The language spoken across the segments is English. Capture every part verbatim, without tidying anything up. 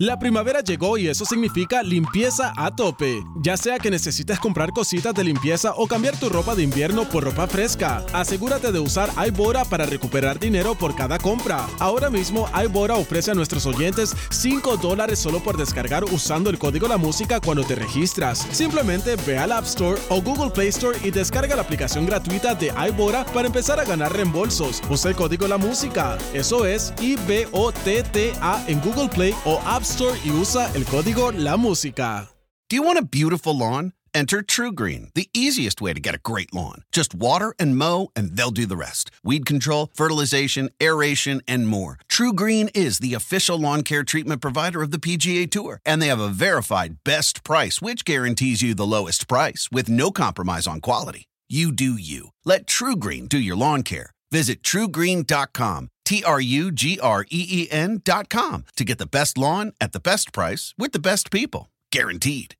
La primavera llegó y eso significa limpieza a tope. Ya sea que necesites comprar cositas de limpieza o cambiar tu ropa de invierno por ropa fresca, asegúrate de usar iBora para recuperar dinero por cada compra. Ahora mismo iBora ofrece a nuestros oyentes cinco dólares solo por descargar usando el código La Música cuando te registras. Simplemente ve al App Store o Google Play Store y descarga la aplicación gratuita de iBora para empezar a ganar reembolsos. Usa el código La Música. Eso es I B O T T A en Google Play o App Store y usa el código La Música. Do you want a beautiful lawn? Enter TruGreen, the easiest way to get a great lawn. Just water and mow, and they'll do the rest. Weed control, fertilization, aeration, and more. TruGreen is the official lawn care treatment provider of the P G A Tour, and they have a verified best price, which guarantees you the lowest price with no compromise on quality. You do you. Let TruGreen do your lawn care. Visit True Green dot com, T R U G R E E N dot com, to get the best lawn at the best price with the best people. Guaranteed.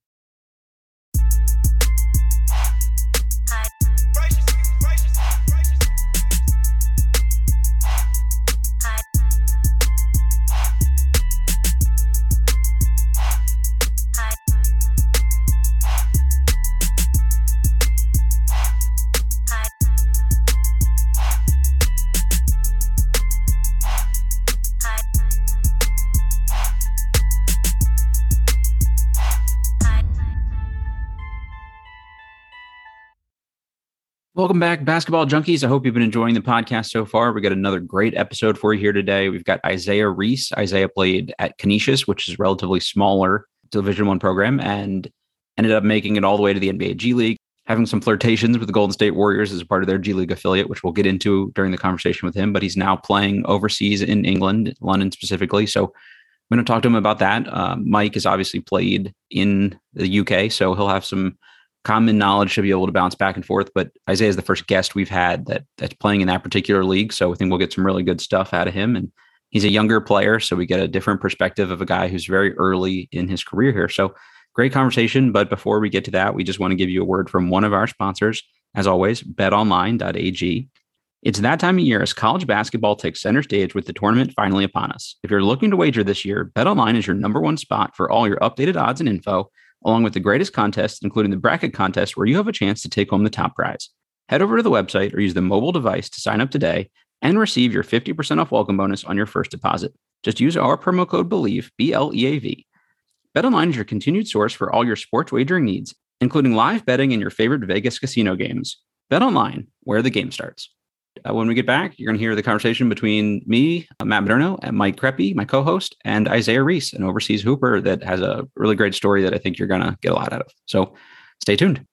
Welcome back, basketball junkies. I hope you've been enjoying the podcast so far. We got another great episode for you here today. We've got Isaiah Reese. Isaiah played at Canisius, which is a relatively smaller Division One program, and ended up making it all the way to the N B A G League, having some flirtations with the Golden State Warriors as a part of their G League affiliate, which we'll get into during the conversation with him. But he's now playing overseas in England, London specifically. So I'm going to talk to him about that. Uh, Mike has obviously played in the U K, so he'll have some common knowledge to be able to bounce back and forth. But Isaiah is the first guest we've had that that's playing in that particular league. So I think we'll get some really good stuff out of him. And he's a younger player, so we get a different perspective of a guy who's very early in his career here. So great conversation. But before we get to that, we just want to give you a word from one of our sponsors. As always, bet online dot a g. It's that time of year as college basketball takes center stage with the tournament finally upon us. If you're looking to wager this year, BetOnline is your number one spot for all your updated odds and info, along with the greatest contests, including the bracket contest, where you have a chance to take home the top prize. Head over to the website or use the mobile device to sign up today and receive your fifty percent off welcome bonus on your first deposit. Just use our promo code BELIEVE, B L E A V. BetOnline is your continued source for all your sports wagering needs, including live betting and your favorite Vegas casino games. BetOnline, where the game starts. Uh, when we get back, you're going to hear the conversation between me, uh, Matt Moderno, and Mike Creppy, my co-host, and Isaiah Reese, an overseas hooper that has a really great story that I think you're going to get a lot out of. So stay tuned.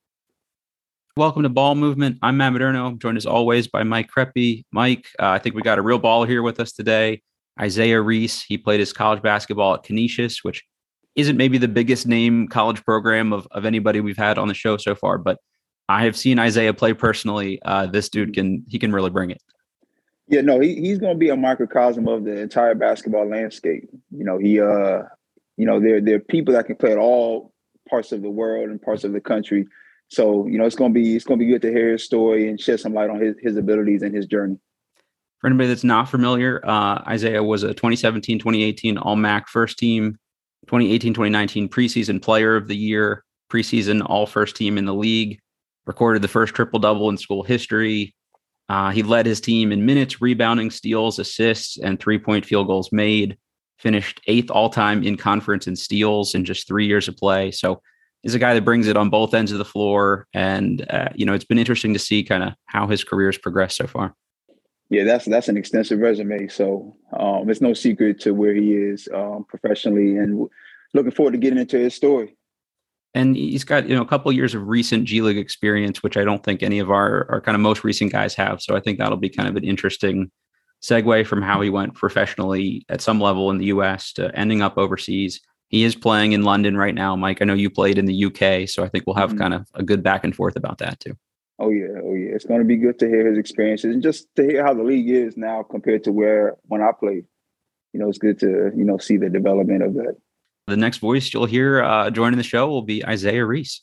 Welcome to Ball Movement. I'm Matt Moderno. I'm joined as always by Mike Creppy. Mike, uh, I think we got a real baller here with us today. Isaiah Reese. He played his college basketball at Canisius, which isn't maybe the biggest name college program of, of anybody we've had on the show so far, but I have seen Isaiah play personally. Uh, this dude can, he can really bring it. Yeah, no, he, he's going to be a microcosm of the entire basketball landscape. You know, he, uh, you know, there, there are people that can play at all parts of the world and parts of the country. So, you know, it's going to be, it's going to be good to hear his story and shed some light on his, his abilities and his journey. For anybody that's not familiar, uh, Isaiah was a twenty seventeen, twenty eighteen All-M A C first team, twenty eighteen, twenty nineteen preseason player of the year, preseason all first team in the league. Recorded the first triple-double in school history. Uh, he led his team in minutes, rebounding, steals, assists, and three-point field goals made. Finished eighth all-time in conference in steals in just three years of play. So he's a guy that brings it on both ends of the floor. And, uh, you know, it's been interesting to see kind of how his career has progressed so far. Yeah, that's that's an extensive resume. So um, it's no secret to where he is um, professionally, and looking forward to getting into his story. And he's got, you know, a couple of years of recent G League experience, which I don't think any of our, our kind of most recent guys have. So I think that'll be kind of an interesting segue from how he went professionally at some level in the U S to ending up overseas. He is playing in London right now. Mike, I know you played in the U K, so I think we'll have mm-hmm. kind of a good back and forth about that too. Oh, yeah. Oh, yeah. It's going to be good to hear his experiences and just to hear how the league is now compared to where when I played. You know, it's good to, you know, see the development of that. The next voice you'll hear uh, joining the show will be Isaiah Reese.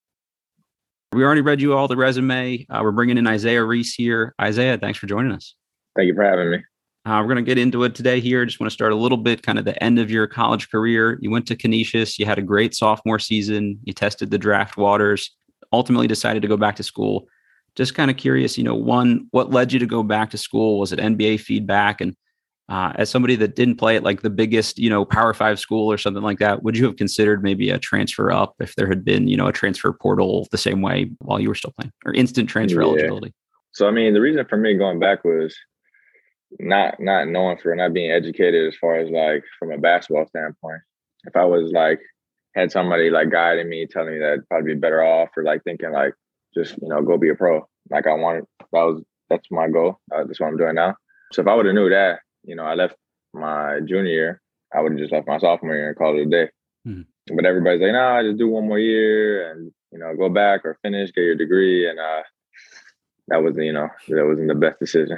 We already read you all the resume. Uh, we're bringing in Isaiah Reese here. Isaiah, thanks for joining us. Thank you for having me. Uh, we're going to get into it today here. Just want to start a little bit, kind of the end of your college career. You went to Canisius. You had a great sophomore season. You tested the draft waters, ultimately decided to go back to school. Just kind of curious, you know, one, what led you to go back to school? Was it N B A feedback? And uh, as somebody that didn't play at like the biggest, you know, Power Five school or something like that, would you have considered maybe a transfer up if there had been, you know, a transfer portal the same way while you were still playing, or instant transfer yeah. eligibility? So, I mean, the reason for me going back was not not knowing for not being educated as far as like from a basketball standpoint. If I was like had somebody like guiding me, telling me that I'd probably be better off, or like thinking like just, you know, go be a pro. Like I wanted, that was that's my goal. Uh, that's what I'm doing now. So if I would have knew that, you know, I left my junior year, I would have just left my sophomore year and called it a day. Mm-hmm. But everybody's like, nah, just do one more year and, you know, go back or finish, get your degree. And uh, that wasn't, you know, that wasn't the best decision.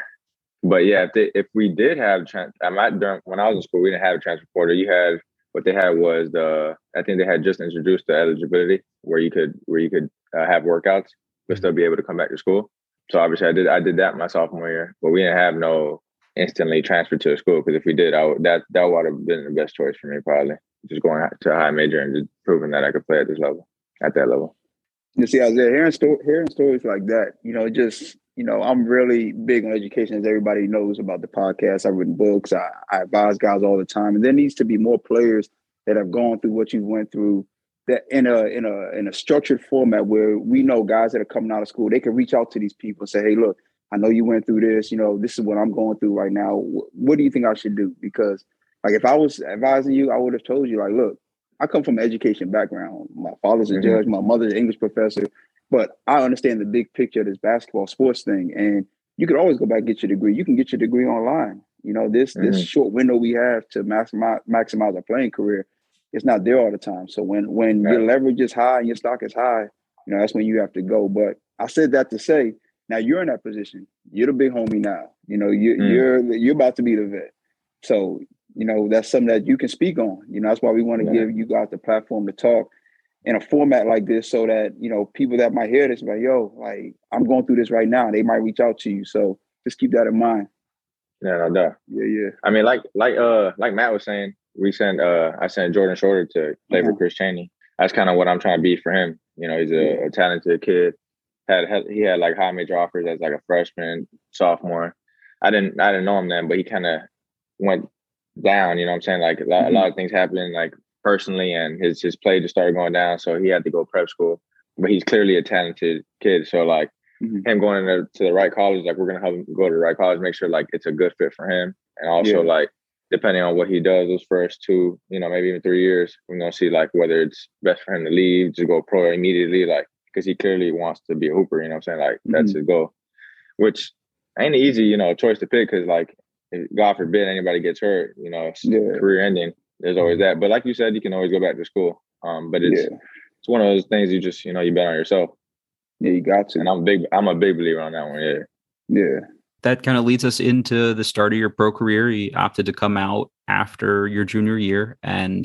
But yeah, if they, if we did have, trans- I'm not during, when I was in school, we didn't have a transfer portal. You had, what they had was the, I think they had just introduced the eligibility where you could, where you could uh, have workouts, but still be able to come back to school. So obviously I did, I did that my sophomore year, but we didn't have no instantly transfer to a school. Cause if we did, I would, that, that would have been the best choice for me, probably just going to a high major and just proving that I could play at this level, at that level. You see, Isaiah, hearing, sto- hearing stories like that, you know, just, you know, I'm really big on education, as everybody knows about the podcast. I've written books. I, I advise guys all the time. And there needs to be more players that have gone through what you went through, that in a in a in a structured format where we know guys that are coming out of school, they can reach out to these people and say, hey, look, I know you went through this. You know, this is what I'm going through right now. What do you think I should do? Because like if I was advising you, I would have told you, like, look, I come from an education background. My father's a mm-hmm. judge. My mother's an English professor. But I understand the big picture of this basketball sports thing. And you could always go back and get your degree. You can get your degree online. You know, this mm-hmm. this short window we have to maximize, maximize our playing career, it's not there all the time. So when when right. your leverage is high and your stock is high, you know, that's when you have to go. But I said that to say, now you're in that position. You're the big homie now. You know, you, mm. you're you're about to be the vet. So, you know, that's something that you can speak on. You know, that's why we want to yeah. give you guys the platform to talk in a format like this so that, you know, people that might hear this, like, yo, like, I'm going through this right now. They might reach out to you. So just keep that in mind. Yeah, no doubt. Yeah, yeah. I mean, like, like, uh, like Matt was saying, we sent, uh, I sent Jordan Shorter to play uh-huh. for Chris Chaney. That's kind of what I'm trying to be for him. You know, he's a, yeah. a talented kid. Had, had he had like high major offers as like a freshman, sophomore. I didn't, I didn't know him then, but he kind of went down. You know what I'm saying? Like a lot, mm-hmm. a lot of things happened, like personally, and his his play just started going down. So he had to go prep school. But he's clearly a talented kid. So like mm-hmm. him going into to the right college, like we're gonna help him go to the right college, make sure like it's a good fit for him, and also yeah. like depending on what he does those first two, you know, maybe even three years, we're gonna see like whether it's best for him to leave, to go pro immediately, like because he clearly wants to be a hooper. You know what I'm saying? Like mm-hmm. that's his goal, which ain't easy, you know, choice to pick because like if, God forbid anybody gets hurt, you know, it's yeah. career ending. There's always that. But like you said, you can always go back to school. Um, but it's yeah. it's one of those things you just, you know, you bet on yourself. Yeah, you got to. And I'm big I'm a big believer on that one, yeah. Yeah. That kind of leads us into the start of your pro career. You opted to come out after your junior year, and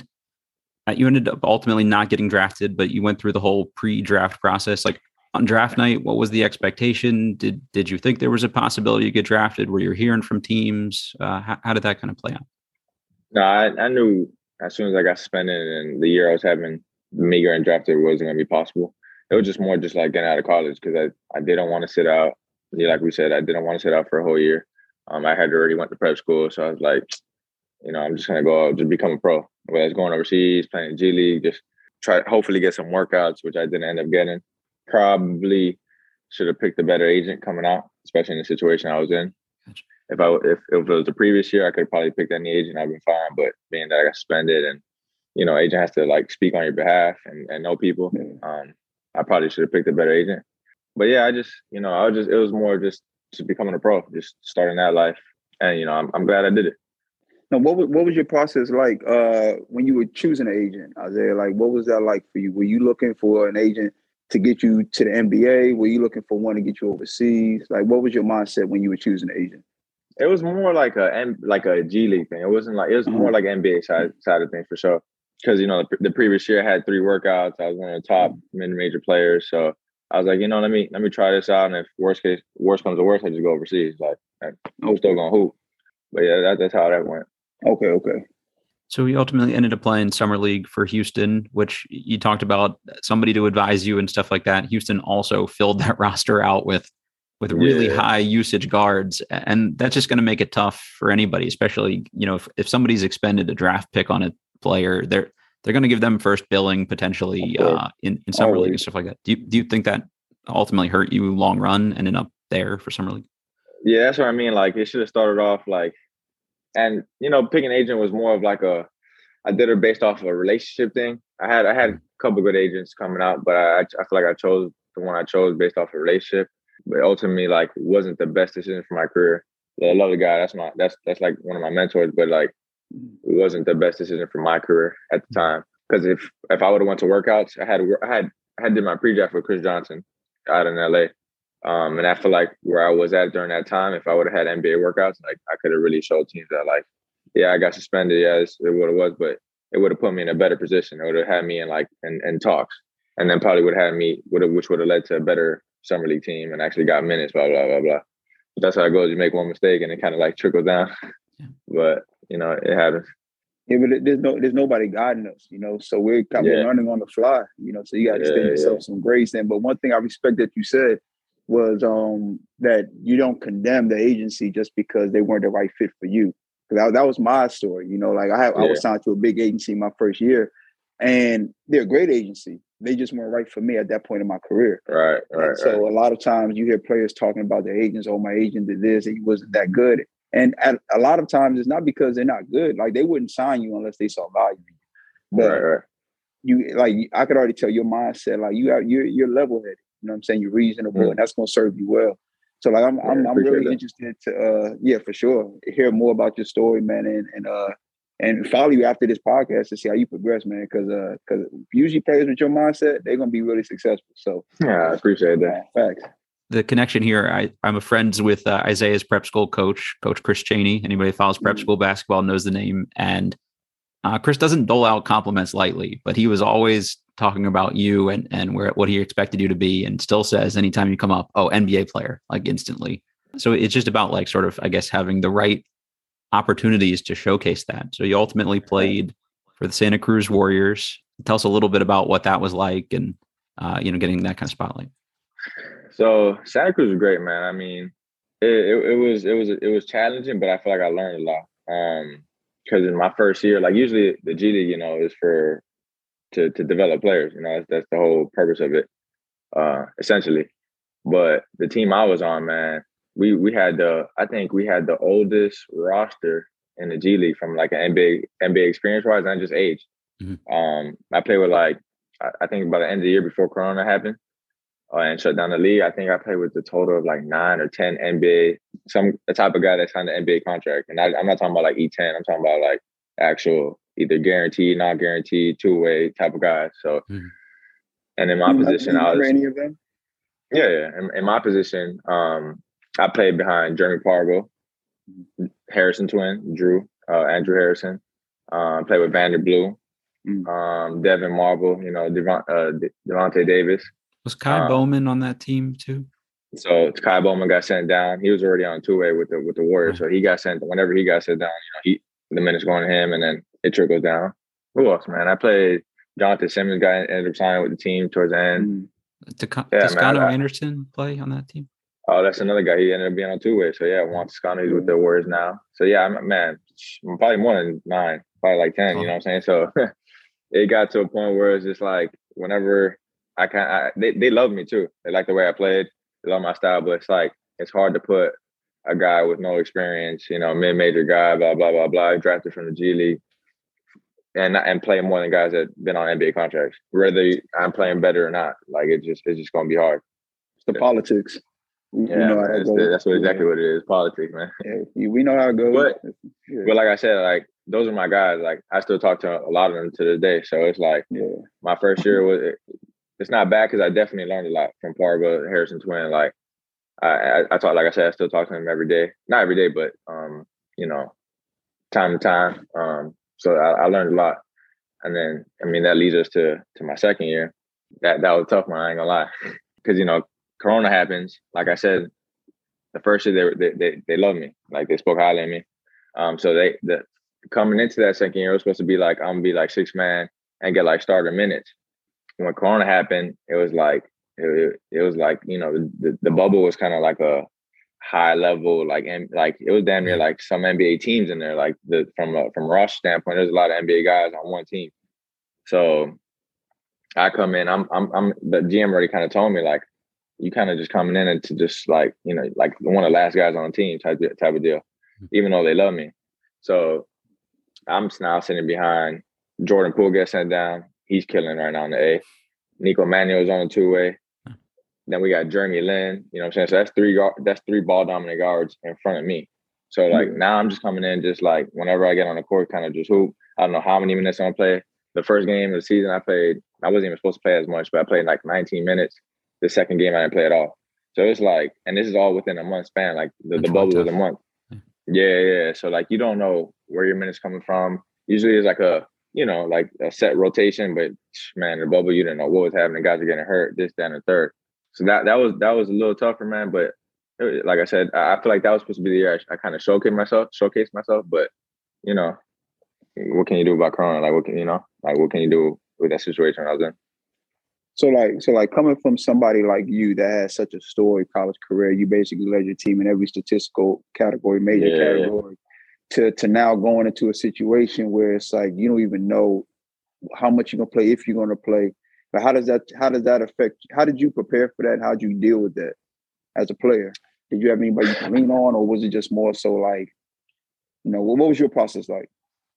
you ended up ultimately not getting drafted, but you went through the whole pre-draft process. Like on draft night, what was the expectation? Did did you think there was a possibility to get drafted? Were you hearing from teams? Uh, how, how did that kind of play out? No, I, I knew as soon as I got suspended and the year I was having, me getting drafted wasn't going to be possible. It was just more just like getting out of college because I, I didn't want to sit out. Yeah, like we said, I didn't want to sit out for a whole year. Um, I had already went to prep school, so I was like, you know, I'm just going to go out, just become a pro. Whether it's going overseas, playing G League, just try hopefully get some workouts, which I didn't end up getting. Probably should have picked a better agent coming out, especially in the situation I was in. If I if, if it was the previous year, I could have probably picked any agent. I'd been fine. But being that I got suspended and, you know, agent has to like speak on your behalf and, and know people, um, I probably should have picked a better agent. But yeah, I just, you know, I was just, it was more just, just becoming a pro, just starting that life. And, you know, I'm, I'm glad I did it. Now, what was, what was your process like uh, when you were choosing an agent, Isaiah? Like, what was that like for you? Were you looking for an agent to get you to the N B A? Were you looking for one to get you overseas? Like, what was your mindset when you were choosing an agent? It was more like a like a G League thing. It wasn't like, it was mm-hmm. more like N B A side, side of things for sure. Because, you know, the, the previous year I had three workouts. I was one of the top mid-major players. So I was like, you know, let me let me try this out. And if worst case, worst comes to worst, I just go overseas. Like, I'm still going to hoop. but yeah, that, that's how that went. Okay, okay. So he ultimately ended up playing summer league for Houston, which you talked about somebody to advise you and stuff like that. Houston also filled that roster out with with really Yeah. high usage guards, and that's just going to make it tough for anybody, especially, you know, if, if somebody's expended a draft pick on a player, they're they're going to give them first billing potentially uh, in in summer league and stuff like that. Do you do you think that ultimately hurt you long run, ending up there for summer league? Yeah, that's what I mean. Like, it should have started off like, and you know, picking agent was more of like a, I did it based off of a relationship thing. I had I had a couple good agents coming out, but I I feel like I chose the one I chose based off a relationship. But ultimately, like, wasn't the best decision for my career. I love the guy. That's my that's that's like one of my mentors. But like, it wasn't the best decision for my career at the time. Because if if I would have went to workouts, I had I had I had did my pre-draft with Chris Johnson out in L A. Um, and I feel like where I was at during that time, if I would have had N B A workouts, like, I could have really showed teams that, like, yeah, I got suspended. Yeah, it's it what it was, but it would have put me in a better position. It would have had me in like in, in talks, and then probably would have had me, would have, which would have led to a better summer league team and actually got minutes. Blah blah blah blah. But that's how it goes. You make one mistake and it kind of like trickles down. Yeah. But you know, it happens. Yeah, but there's no there's nobody guiding us, you know. So we're kind of yeah. learning on the fly, you know. So you got to extend yeah, yourself yeah. some grace. And but one thing I respect that you said was um, that you don't condemn the agency just because they weren't the right fit for you. Because that, that was my story, you know. Like I have, yeah. I was signed to a big agency my first year, and they're a great agency. They just weren't right for me at that point in my career. Right, right. And so right. a lot of times you hear players talking about their agents. Oh, my agent did this, and he wasn't that good. And at, a lot of times it's not because they're not good. Like, they wouldn't sign you unless they saw value in you. But right, right. you, like, I could already tell your mindset. Like, you have, you're you're level headed. You know what I'm saying? You're reasonable, mm. and that's going to serve you well. So, like, I'm yeah, I'm, I'm really that. interested to, uh, yeah, for sure, hear more about your story, man, and and uh, and follow you after this podcast to see how you progress, man. Because uh, because usually players with your mindset, they're going to be really successful. So, yeah, I appreciate that. Yeah, facts. The connection here, I, I'm a friends with uh, Isaiah's prep school coach, Coach Chris Chaney. Anybody who follows prep mm-hmm. school basketball knows the name. And uh, Chris doesn't dole out compliments lightly, but he was always talking about you and and where what he expected you to be, and still says anytime you come up, oh, N B A player, like instantly. So it's just about like sort of, I guess, having the right opportunities to showcase that. So you ultimately played for the Santa Cruz Warriors. Tell us a little bit about what that was like, and uh, you know, getting that kind of spotlight. So Santa Cruz was great, man. I mean, it, it, it was it was it was challenging, but I feel like I learned a lot. Um, because in my first year, like, usually the G League, you know, is for to to develop players. You know, that's, that's the whole purpose of it, uh, essentially. But the team I was on, man, we we had the I think we had the oldest roster in the G League from like an N B A N B A experience wise, and just age. Mm-hmm. Um, I played with like I, I think by the end of the year before Corona happened. Uh, and shut down the league. I think I played with a total of like nine or ten N B A, some the type of guy that signed an N B A contract. And I, I'm not talking about like E ten. I'm talking about like actual either guaranteed, not guaranteed, two way type of guy. So, mm-hmm. and in my you position, I was. Any of them? Yeah, yeah. In, in my position, um, I played behind Jeremy Pargo, Harrison twin, Drew, uh, Andrew Harrison. Uh, played with Vander Blue, mm-hmm. um, Devin Marble. You know, Devon, uh, De- Devontae Davis. Was Kai um, Bowman on that team too? So Kai Bowman got sent down. He was already on two-way with the with the Warriors, right. So he got sent. Whenever he got sent down, you know, he the minutes going to him, and then it trickles down. Who else, man? I played Jonathan Simmons. Guy ended up signing with the team towards the end. Mm. Yeah, Toscano man, I, Anderson play on that team? Oh, that's another guy. He ended up being on two-way. So yeah, Juan Toscano, he's with the Warriors now. So yeah, I'm man, I'm probably more than nine, probably like ten. Oh. You know what I'm saying? So it got to a point where it's just like whenever. I can't. I, they they love me too. They like the way I played. They love my style, but it's like it's hard to put a guy with no experience, you know, mid-major guy, blah blah blah blah, drafted from the G League, and and play more than guys that been on N B A contracts. Whether I'm playing better or not, like it just it's just gonna be hard. It's the politics. We, yeah, we know how it goes. That's what exactly what it is. Politics, man. Yeah, we know how it goes. But, yeah. but like I said, like those are my guys. Like I still talk to a lot of them to this day. So it's like yeah. my first year was. It's not bad because I definitely learned a lot from Parva, Harrison twin. Like I, I, I talk, like I said, I still talk to him every day. Not every day, but um, you know, time to time. Um, so I, I learned a lot. And then, I mean, that leads us to to my second year. That that was tough, man. I ain't gonna lie, because you know, Corona happens. Like I said, the first year they they they, they loved me. Like they spoke highly of me. Um, so they the coming into that second year, it was supposed to be like I'm gonna be like six man and get like starter minutes. When Corona happened, it was like it, it was like you know the the bubble was kind of like a high level like and like it was damn near like some N B A teams in there. Like the from a, from a roster standpoint, there's a lot of N B A guys on one team. So I come in, I'm I'm I'm the G M already kind of told me like you kind of just coming in and to just like you know like one of the last guys on the team type type of deal, even though they love me. So I'm now sitting behind Jordan Poole gets sent down. He's killing right now in the A. Nico Manuel's on the two way. Then we got Jeremy Lin. You know what I'm saying? So that's three that's three ball dominant guards in front of me. So like mm-hmm. now I'm just coming in just like whenever I get on the court, kind of just hoop. I don't know how many minutes I'm gonna play. The first game of the season I played, I wasn't even supposed to play as much, but I played like nineteen minutes. The second game I didn't play at all. So it's like, and this is all within a month span. Like the, the bubble was a month. Yeah, yeah. So like you don't know where your minutes coming from. Usually it's like a, you know, like a set rotation, but man, the bubble, you didn't know what was happening. Guys are getting hurt, this, that, and the third. So that that was that was a little tougher, man. But it, like I said, I feel like that was supposed to be the year I, I kind of showcase myself, showcase myself. But you know, what can you do about Corona? Like, what can you know? Like, what can you do with that situation I was in? So like, so like coming from somebody like you that has such a storied college career, you basically led your team in every statistical category, major yeah. category, to to now going into a situation where it's like you don't even know how much you're gonna play, if you're gonna play. But how does that how does that affect? How did you prepare for that? How did you deal with that as a player? Did you have anybody you could lean on, or was it just more so like, you know, what, what was your process like?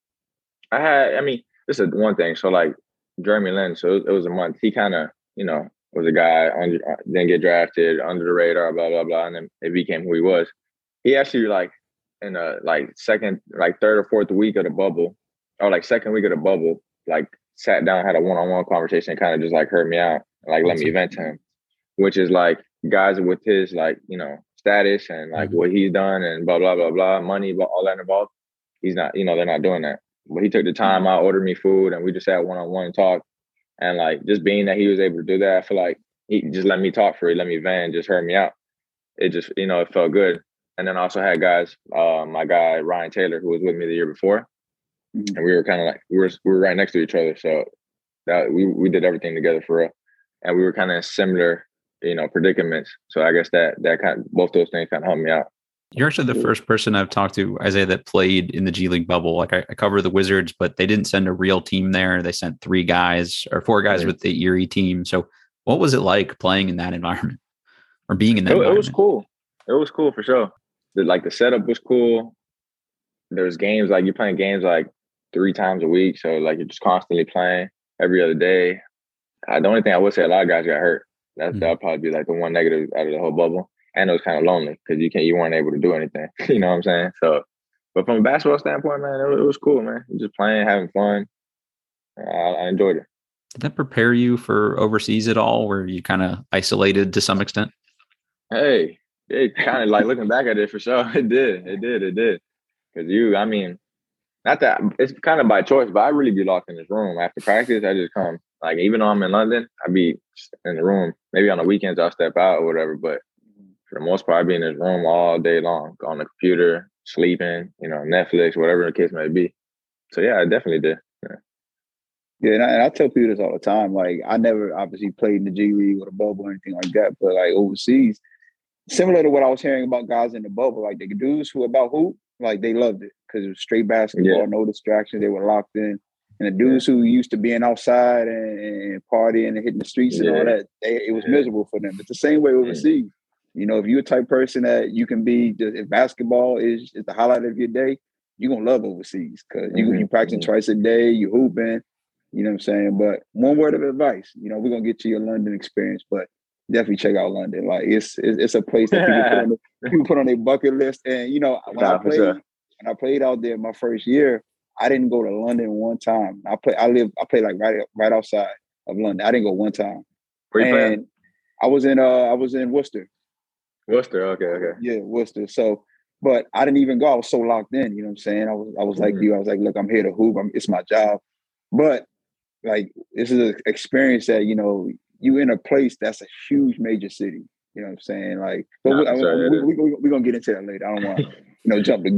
I had, I mean, this is one thing. So like Jeremy Lin, so it, it was a month. He kind of, you know, was a guy under, didn't get drafted, under the radar, blah blah blah, and then it became who he was. He actually like in a like second, like third or fourth week of the bubble, or like second week of the bubble, like sat down, had a one-on-one conversation, kind of just like heard me out, like let me vent to him, which is like guys with his like, you know, status and like mm-hmm. what he's done and blah, blah, blah, blah, money, all that involved. He's not, you know, they're not doing that. But he took the time out, ordered me food, and we just had one-on-one talk. And like just being that he was able to do that, I feel like he just let me talk for it, let me vent, just heard me out. It just, you know, it felt good. And then I also had guys, uh, my guy, Ryan Taylor, who was with me the year before. Mm-hmm. And we were kind of like, we were we were right next to each other. So that we, we did everything together for real. And we were kind of similar, you know, predicaments. So I guess that that kind of, both those things kind of helped me out. You're actually the first person I've talked to, Isaiah, that played in the G League bubble. Like I, I cover the Wizards, but they didn't send a real team there. They sent three guys or four guys right. with the Erie team. So what was it like playing in that environment or being in that it, environment? It was cool. It was cool for sure. The, like the setup was cool. There's games, like you're playing games like three times a week. So like you're just constantly playing every other day. Uh, the only thing I would say, a lot of guys got hurt. That mm-hmm. that'll probably be like the one negative out of the whole bubble. And it was kind of lonely because you can't, you weren't able to do anything. You know what I'm saying? So, but from a basketball standpoint, man, it, it was cool, man. Just playing, having fun. I, I enjoyed it. Did that prepare you for overseas at all? Were you kind of isolated to some extent? Hey, it kind of like looking back at it for sure. It did, it did, it did. Because you, I mean, not that it's kind of by choice, but I really be locked in this room after practice. I just come, like, even though I'm in London, I be in the room. Maybe on the weekends I'll step out or whatever, but for the most part, I be in this room all day long, on the computer, sleeping, you know, Netflix, whatever the case may be. So yeah, I definitely did. Yeah, yeah and, I, and I tell people this all the time. Like, I never obviously played in the G League or the bubble or anything like that, but like overseas, similar to what I was hearing about guys in the bubble, like the dudes who about hoop, like they loved it because it was straight basketball, yeah. no distractions, they were locked in. And the dudes who used to being outside and, and partying and hitting the streets yeah. and all that, they, it was miserable for them. It's the same way overseas. Yeah. You know, if you're a type of person that you can be, if basketball is, is the highlight of your day, you're going to love overseas because you, mm-hmm. you practicing twice a day, you hooping, you know what I'm saying? But one word of advice, you know, we're going to get to your London experience, but definitely check out London. Like, it's it's, it's a place that people put, on the, people put on their bucket list. And, you know, when, nah, I played, sure. when I played out there my first year, I didn't go to London one time. I play, I live, I played like right right outside of London. I didn't go one time. Where you playing? I was in, uh, I was in Worcester. Worcester, okay, okay. Yeah, Worcester. So, but I didn't even go. I was so locked in, you know what I'm saying? I was I was like mm-hmm. you. I was like, look, I'm here to hoop. I'm, it's my job. But, like, this is an experience that, you know, you in a place that's a huge major city. You know what I'm saying? Like, but no, we, sorry, we, we, we, we're going to get into that later. I don't want to, you know, jump the gun.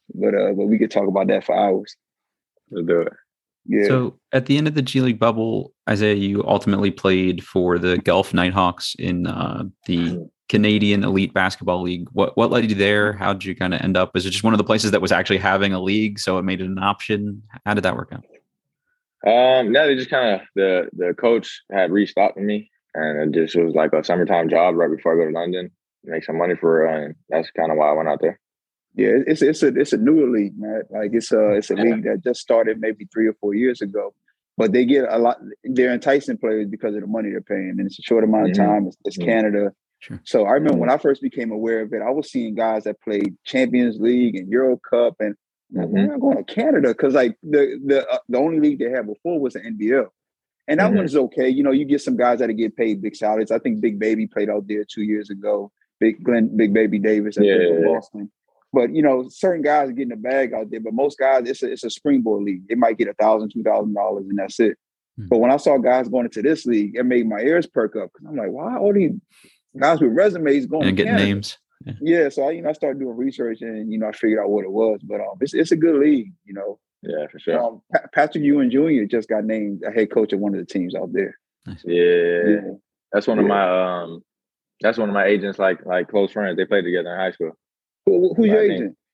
but uh, but we could talk about that for hours. Let's do it. Yeah. So at the end of the G League bubble, Isaiah, you ultimately played for the Guelph Nighthawks in uh, the Canadian Elite Basketball League. What what led you there? How did you kind of end up? Was it just one of the places that was actually having a league, so it made it an option? How did that work out? Um, no, they just kind of the the coach had reached out to me, and it just was like a summertime job right before I go to London, make some money for it, and that's kind of why I went out there. Yeah, it's it's a it's a newer league, man. Like it's a it's a Yeah. league that just started maybe three or four years ago, but they get a lot. They're enticing players because of the money they're paying, and it's a short amount of Mhm. time. It's, it's Mhm. Canada, Sure. so I remember when I first became aware of it, I was seeing guys that played Champions League and Euro Cup, and I'm like, Mhm. why am I going to Canada? Because like the the uh, the only league they had before was the N B L, and that Mhm. one is okay. You know, you get some guys that get paid big salaries. I think Big Baby played out there two years ago. Big Glenn, Big Baby Davis, I Yeah, think, yeah, from yeah. Boston. But you know, certain guys are getting a bag out there. But most guys, it's a it's a springboard league. They might get a thousand, two thousand dollars, and that's it. Hmm. But when I saw guys going into this league, it made my ears perk up because I'm like, why all these guys with resumes going And to get Canada? names. Yeah. Yeah, so I you know I started doing research and you know I figured out what it was. But um, it's it's a good league. You know, Yeah, for sure. um, Pa- Patrick Ewing Junior just got named a head coach of one of the teams out there. Yeah. Yeah, That's one of Yeah. my um that's one of my agents, like like close friends. They played together in high school. Who, who's your I think- agent?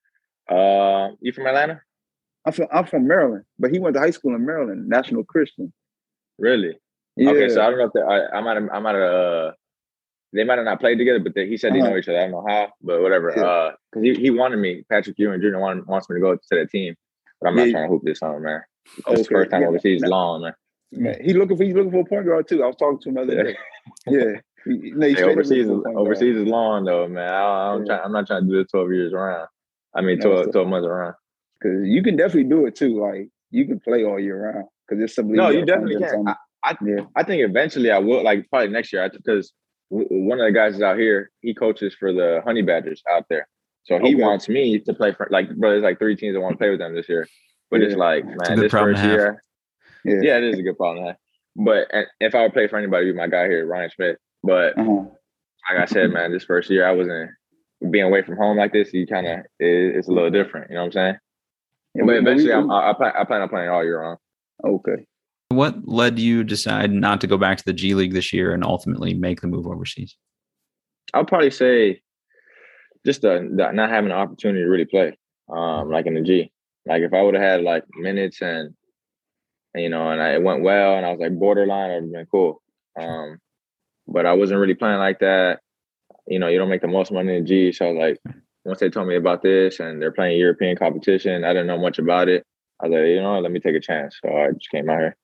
Uh you from Atlanta? I'm from I'm from Maryland, but he went to high school in Maryland, National Christian. Really? Yeah. Okay, so I don't know if they, I, I might have I might have uh they might have not played together, but they, he said they Uh-huh. know each other. I don't know how, but whatever. Yeah. Uh, because he, he wanted me, Patrick Ewing Junior wanted, wants me to go to that team, but I'm not Yeah. trying to hoop this summer, man. It's Okay, the first time yeah. overseas Nah. long, man. Man, he looking for he's looking for a point guard too. I was talking to him the other Yeah. day. Yeah, he, no, he's Hey, straight up overseas, looking is, for a point overseas is long though, man. I, I'm Yeah. trying. I'm not trying to do this twelve years around. I mean, No, twelve, so- twelve months around. because you can definitely do it too. Like you can play all year round because there's some No, leagues you that are definitely fun can. during summer. Yeah, I think eventually I will, like probably next year, because one of the guys is out here. He coaches for the Honey Badgers out there, so he Okay. wants me to play for like, bro. There's like three teams that want to play with them this year, but it's Yeah. like, It's a man, good this problem to first have. year, yeah, yeah, it is a good problem to have. But and if I would play for anybody, it'd be my guy here, Ryan Smith. But uh-huh. like I said, man, this first year I wasn't being away from home like this. You kind of it, it's a little different, you know what I'm saying? Yeah, But we- eventually, we- I'm, I, I plan I plan on playing all year round. okay. What led you decide not to go back to the G League this year and ultimately make the move overseas? I'll probably say just the, the not having an opportunity to really play, um, like in the G. Like if I would have had like minutes and, and you know, and I, it went well, and I was like borderline, it would have been cool. Um, but I wasn't really playing like that. You know, you don't make the most money in the G. So like once they told me about this and they're playing European competition, I didn't know much about it. I was like, you know, let me take a chance. So I just came out here.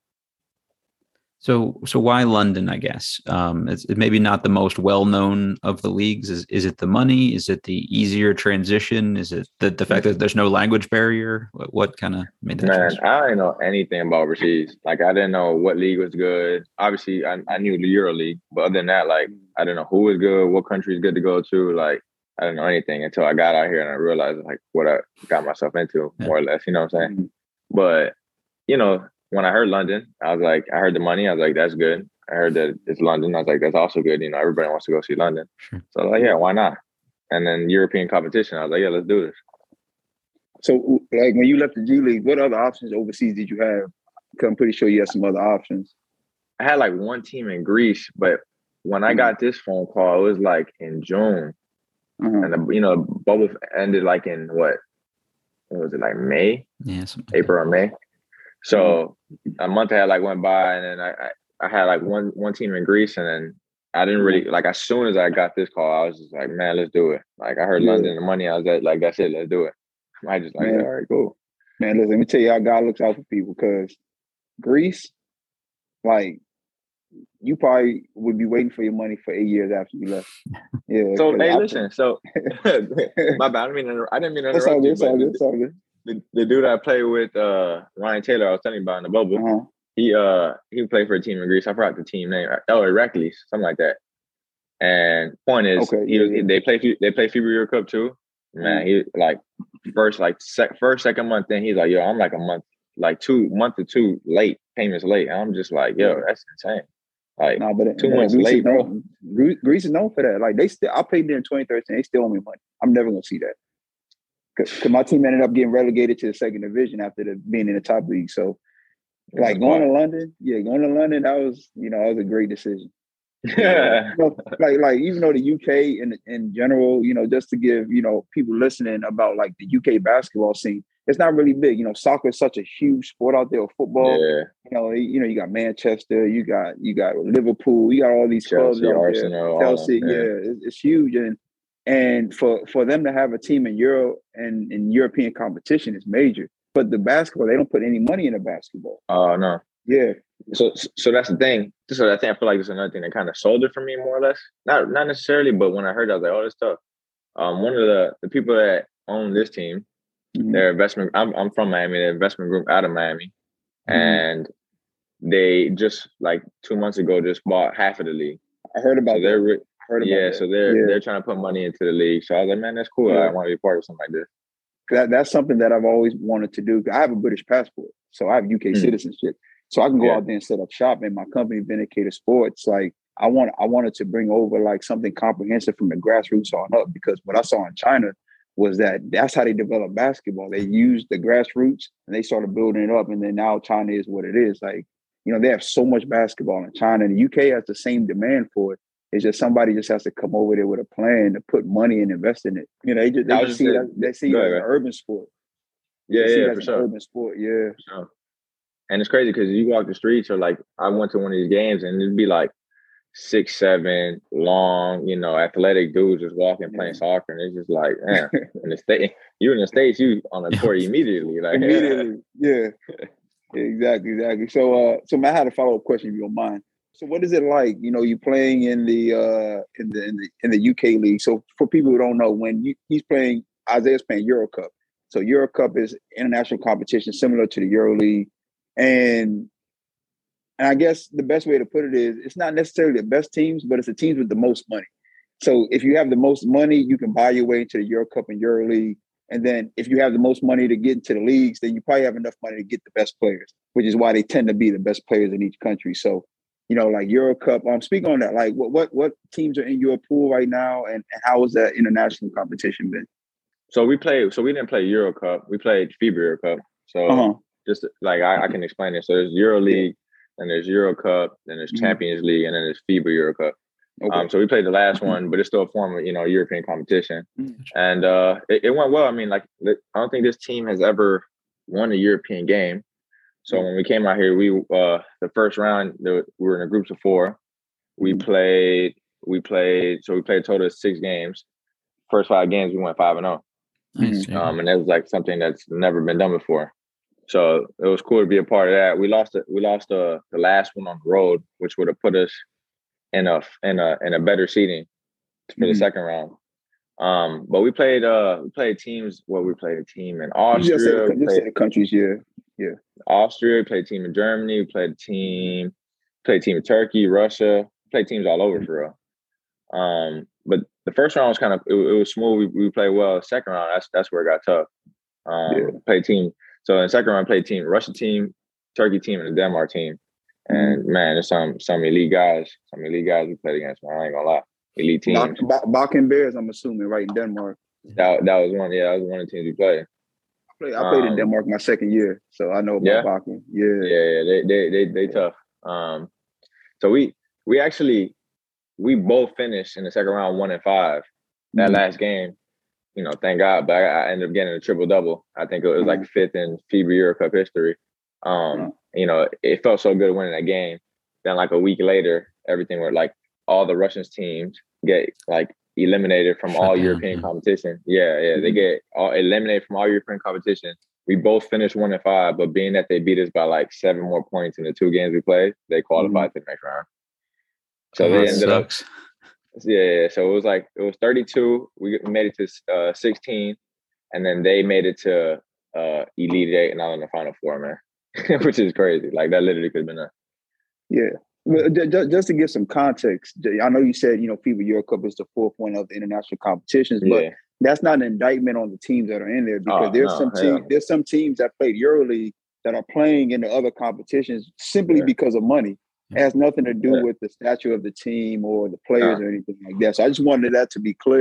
So, so why London? I guess um, it's, it's maybe not the most well-known of the leagues. Is is it the money? Is it the easier transition? Is it the, the fact that there's no language barrier? What, what kind of made that Man, choice? I didn't know anything about overseas. Like I didn't know what league was good. Obviously, I, I knew the Euro League, but other than that, like I didn't know who was good, what country is good to go to. Like I didn't know anything until I got out here and I realized like what I got myself into, Yeah. more or less. You know what I'm saying? Mhm. But you know, when I heard London, I was like, I heard the money. I was like, that's good. I heard that it's London. I was like, that's also good. You know, everybody wants to go see London. Sure. So I was like, yeah, why not? And then European competition, I was like, yeah, let's do this. So, like when you left the G League, what other options overseas did you have? 'Cause I'm pretty sure you had some other options. I had like one team in Greece, but when I Mhm. got this phone call, it was like in June, Uh-huh. and the, you know, bubble ended like in what? What was it, like May, Yeah, something like April or May? So a month had like went by, and then I, I I had like one one team in Greece, and then I didn't really like. As soon as I got this call, I was just like, man, let's do it. Like I heard Yeah. London, the money, I was like, like that's it, let's do it. I just like, Man. all right, cool. Man, listen, let me tell you how God looks out for people because Greece, like, you probably would be waiting for your money for eight years after you left. Yeah. So 'cause hey, I- listen, so my bad. I didn't mean to, inter- I didn't mean to It's all interrupt good. you, It's all but good. It's all good. the, the dude I played with, uh, Ryan Taylor, I was telling you about in the bubble. Uh-huh. He uh he played for a team in Greece. I forgot the team name. Oh, Heracles, something like that. And point is, Okay, he yeah, was, yeah. they play they play FIBA Euro Cup too. Man, he like first like sec, first second month. Then he's like, yo, I'm like a month, like two month or two late payments late. And I'm just like, yo, that's insane. Like Nah, but two but months Greece late, is bro. known, Greece, Greece is known for that. Like they still, I played there in twenty thirteen. They still owe me money. I'm never gonna see that because my team ended up getting relegated to the second division after the, being in the top league. So, like going to London, yeah, going to London, that was, you know, that was a great decision. Yeah. You know, like, like even though the U K in in general, you know, just to give, you know, people listening about like the U K basketball scene, it's not really big. You know, soccer is such a huge sport out there. Football, Yeah. you know, you know, you got Manchester, you got you got Liverpool, you got all these Chelsea, clubs out Arsenal, there. Chelsea, them, yeah, yeah, it's, it's huge, and and for for them to have a team in Euro and in European competition is major. But the basketball, they don't put any money into basketball. Oh uh, no, yeah. So, so that's the thing. So I think I feel like it's another thing that kind of sold it for me more or less. Not, not necessarily, but when I heard, it, I was like, "Oh, this tough." Um, one of the the people that own this team, mm-hmm. their investment. I'm I'm from Miami. Their investment group out of Miami, mm-hmm. and they just like two months ago just bought half of the league. I heard about so they're that. Heard about yeah, that. so they're yeah. they're trying to put money into the league. So I was like, man, that's cool. Yeah. I want to be part of something like this. That that's something that I've always wanted to do. I have a British passport, so I have U K mm-hmm. citizenship. So I can go yeah. out there and set up shop in my company, Vindicator Sports. Like I want, I wanted to bring over like something comprehensive from the grassroots on up, because what I saw in China was that that's how they developed basketball. They used the grassroots and they started building it up, and then now China is what it is. Like, you know, they have so much basketball in China, and the U K has the same demand for it. It's just somebody just has to come over there with a plan to put money and invest in it. You know, they just, they just see that they see it as an urban sport. Yeah, they see yeah, it as for an sure. Urban sport, yeah. For sure. And it's crazy because you walk the streets, or like I went to one of these games and it'd be like six, seven, long, you know, athletic dudes just walking, playing yeah. soccer, and it's just like, man, in the state, you in the States, you on the court immediately, like immediately, yeah, yeah exactly, exactly. So, uh, so Matt, I had a follow up question, if you don't mind. So, what is it like? You know, you playing in the uh, in the in the in the U K league. So, for people who don't know, when you, he's playing, Isaiah's playing Euro Cup. So, Euro Cup is international competition similar to the Euro League. And and I guess the best way to put it is it's not necessarily the best teams, but it's the teams with the most money. So if you have the most money, you can buy your way into the Euro Cup and Euro League. And then if you have the most money to get into the leagues, then you probably have enough money to get the best players, which is why they tend to be the best players in each country. So, you know, like Euro Cup, I'm um, speaking on that. Like what what what teams are in your pool right now, and, and how has that international competition been? So we played, so we didn't play Euro Cup. We played FIBA Euro Cup. So uh-huh. Just like I, I can explain it. So there's Euro League, and there's Euro Cup, then there's mm-hmm. Champions League, and then there's FIBA Euro Cup. Okay. Um, so we played the last one, but it's still a form of, you know, European competition. Mm-hmm. And uh, it, it went well. I mean, like, I don't think this team has ever won a European game. So mm-hmm. when we came out here, we uh, the first round, we were in a groups of four. We mm-hmm. played, we played, so we played a total of six games. First five games, we went five and oh. Nice. Um, and that was like something that's never been done before. So it was cool to be a part of that. We lost it. We lost the the last one on the road, which would have put us in a in a in a better seating for mm-hmm. the second round. Um, but we played uh we played teams. Well, we played a team in Austria. You just said, we played, the countries, yeah, yeah. Austria. Played a team in Germany. We played a team. Played a team in Turkey, Russia. Played teams all over for real. Um, but the first round was kind of it, it was smooth. We, we played well. Second round, that's that's where it got tough. Um, yeah. Played team. So in the second round, I played team, Russia team, Turkey team, and the Denmark team. And man, there's some some elite guys, some elite guys we played against, man. I ain't gonna lie. Elite teams. Bach and Bears, I'm assuming, right, in Denmark. That that was one, yeah, that was one of the teams we played. I played, I played um, in Denmark my second year, so I know about yeah? Bakken. Yeah. Yeah, yeah, they they they they tough. Um so we we actually we both finished in the second round one and five. That mm-hmm. last game. You know, thank God, but I, I ended up getting a triple double. I think it was like fifth in FIBA Euro Cup history. Um, you know, it felt so good winning that game. Then, like a week later, everything went like all the Russians teams get like eliminated from Shut all down, European yeah. competition. Yeah, yeah, mm-hmm. they get all eliminated from all European competition. We both finished one and five, but being that they beat us by like seven more points in the two games we played, they qualified mm-hmm. to the next round. So oh, they ended sucks. up. Yeah, yeah, so it was like it was thirty-two. We made it to uh, sixteen, and then they made it to uh, Elite Eight, and I was in the Final Four, man, which is crazy. Like that literally could have been a. Yeah, well, just to give some context, I know you said you know FIBA Euro Cup is the forefront of the international competitions, but yeah. that's not an indictment on the teams that are in there because oh, there's no, some teams there's some teams that played EuroLeague that are playing in the other competitions simply yeah. because of money. It has nothing to do yeah. with the stature of the team or the players yeah. or anything like that. So I just wanted that to be clear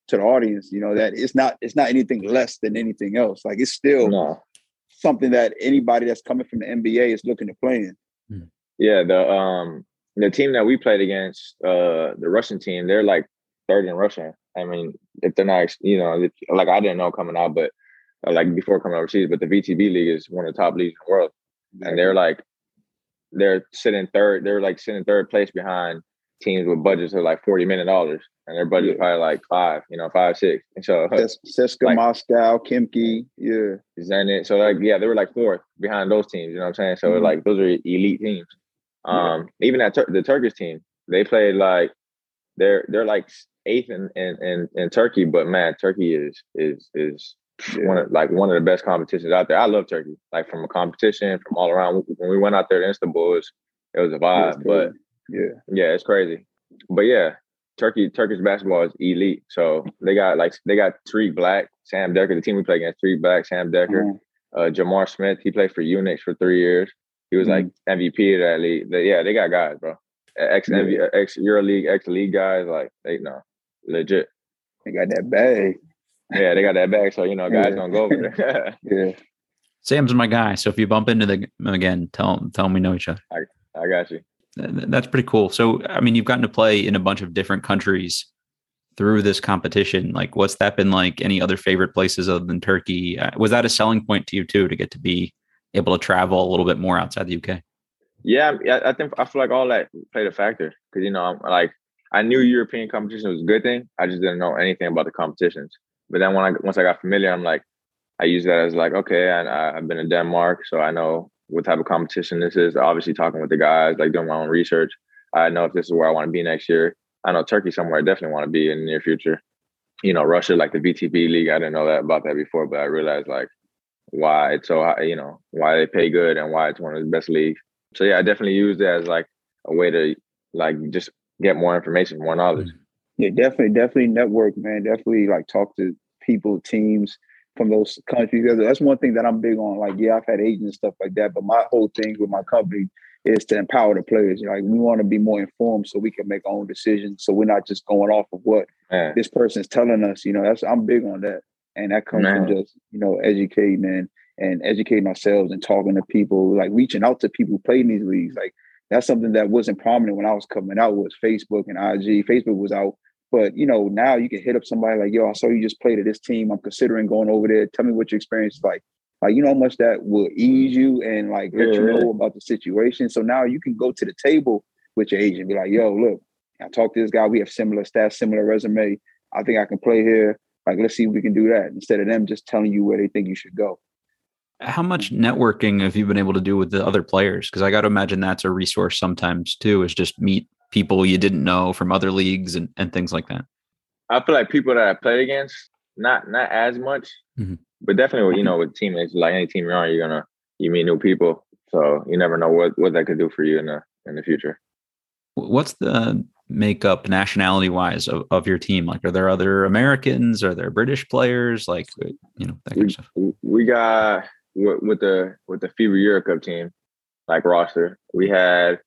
to the audience, you know, that it's not it's not anything less than anything else. Like it's still No. something that anybody that's coming from the N B A is looking to play in. Yeah, the um the team that we played against, uh, the Russian team, they're like third in Russia. I mean, if they're not, you know, like I didn't know coming out, but uh, like before coming overseas, but the V T B league is one of the top leagues in the world, exactly. And they're like they're sitting third. They're like sitting third place behind teams with budgets of like forty million dollars, and their budget is probably like five, you know, five six. And so Ceska, like, Moscow, Khimki, yeah, Zenit. So like, yeah, they were like fourth behind those teams. You know what I'm saying? So mm-hmm. like those are elite teams. Um, yeah. Even at Tur- the Turkish team, they played like they're they're like eighth in in in, in Turkey, but man, Turkey is is is yeah. one of like one of the best competitions out there. I love Turkey, like from a competition, from all around. When we went out there to Istanbul, it was, it was a vibe, but yeah, yeah, it's crazy. But yeah, Turkey Turkish basketball is elite. So they got like they got Tariq Black, Sam Decker. The team we play against, Tariq Black, Sam Decker, mm-hmm. uh, Jamar Smith. He played for Unix for three years. He was mm-hmm. like M V P of that league. They, yeah, they got guys, bro. Ex M V, yeah. ex EuroLeague, ex league guys. Like they know, legit. They got that bag. Yeah, they got that bag. So you know, guys yeah. gonna go over there. yeah. Sam's my guy. So if you bump into them again, tell tell him we know each other. I I got you. That's pretty cool. So I mean, you've gotten to play in a bunch of different countries through this competition. Like, what's that been like? Any other favorite places other than Turkey? Was that a selling point to you too, to get to be able to travel a little bit more outside the U K? Yeah, I think I feel like all that played a factor because you know, I'm like I knew European competition was a good thing. I just didn't know anything about the competitions. But then when I once I got familiar, I'm like, I use that as like, okay, I, I've been in Denmark, so I know what type of competition this is. Obviously, talking with the guys, like doing my own research. I know if this is where I want to be next year. I know Turkey somewhere I definitely want to be in the near future. You know, Russia, like the V T B league. I didn't know that about that before, but I realized like why it's so high, you know, why they pay good and why it's one of the best leagues. So yeah, I definitely use it as like a way to like just get more information, more knowledge. Yeah, definitely, definitely network, man. Definitely like talk to people, teams from those countries. That's one thing that I'm big on. Like, yeah, I've had agents and stuff like that, but my whole thing with my company is to empower the players. You know, like we want to be more informed so we can make our own decisions. So we're not just going off of what man. this person's telling us. You know, that's I'm big on that, and that comes man. from just you know educating and and educating ourselves and talking to people, like reaching out to people who play in these leagues. Like that's something that wasn't prominent when I was coming out was Facebook and I G. Facebook was out. But, you know, now you can hit up somebody like, yo, I saw you just played at this team. I'm considering going over there. Tell me what your experience is like. Like, you know how much that will ease you and, like, let yeah, you know about the situation. So now you can go to the table with your agent and be like, yo, look, I talked to this guy. We have similar stats, similar resume. I think I can play here. Like, let's see if we can do that instead of them just telling you where they think you should go. How much networking have you been able to do with the other players? Because I got to imagine that's a resource sometimes, too, is just meet people you didn't know from other leagues and, and things like that. I feel like people that I played against, not not as much, mm-hmm. but definitely, you know, with teammates, like any team you're on, you're gonna you meet new people, so you never know what, what that could do for you in the in the future. What's the makeup nationality wise of, of your team? Like, are there other Americans? Are there British players? Like, you know, that kind we, of stuff. We got with the with the FIBA Euro Cup team, like roster, we had.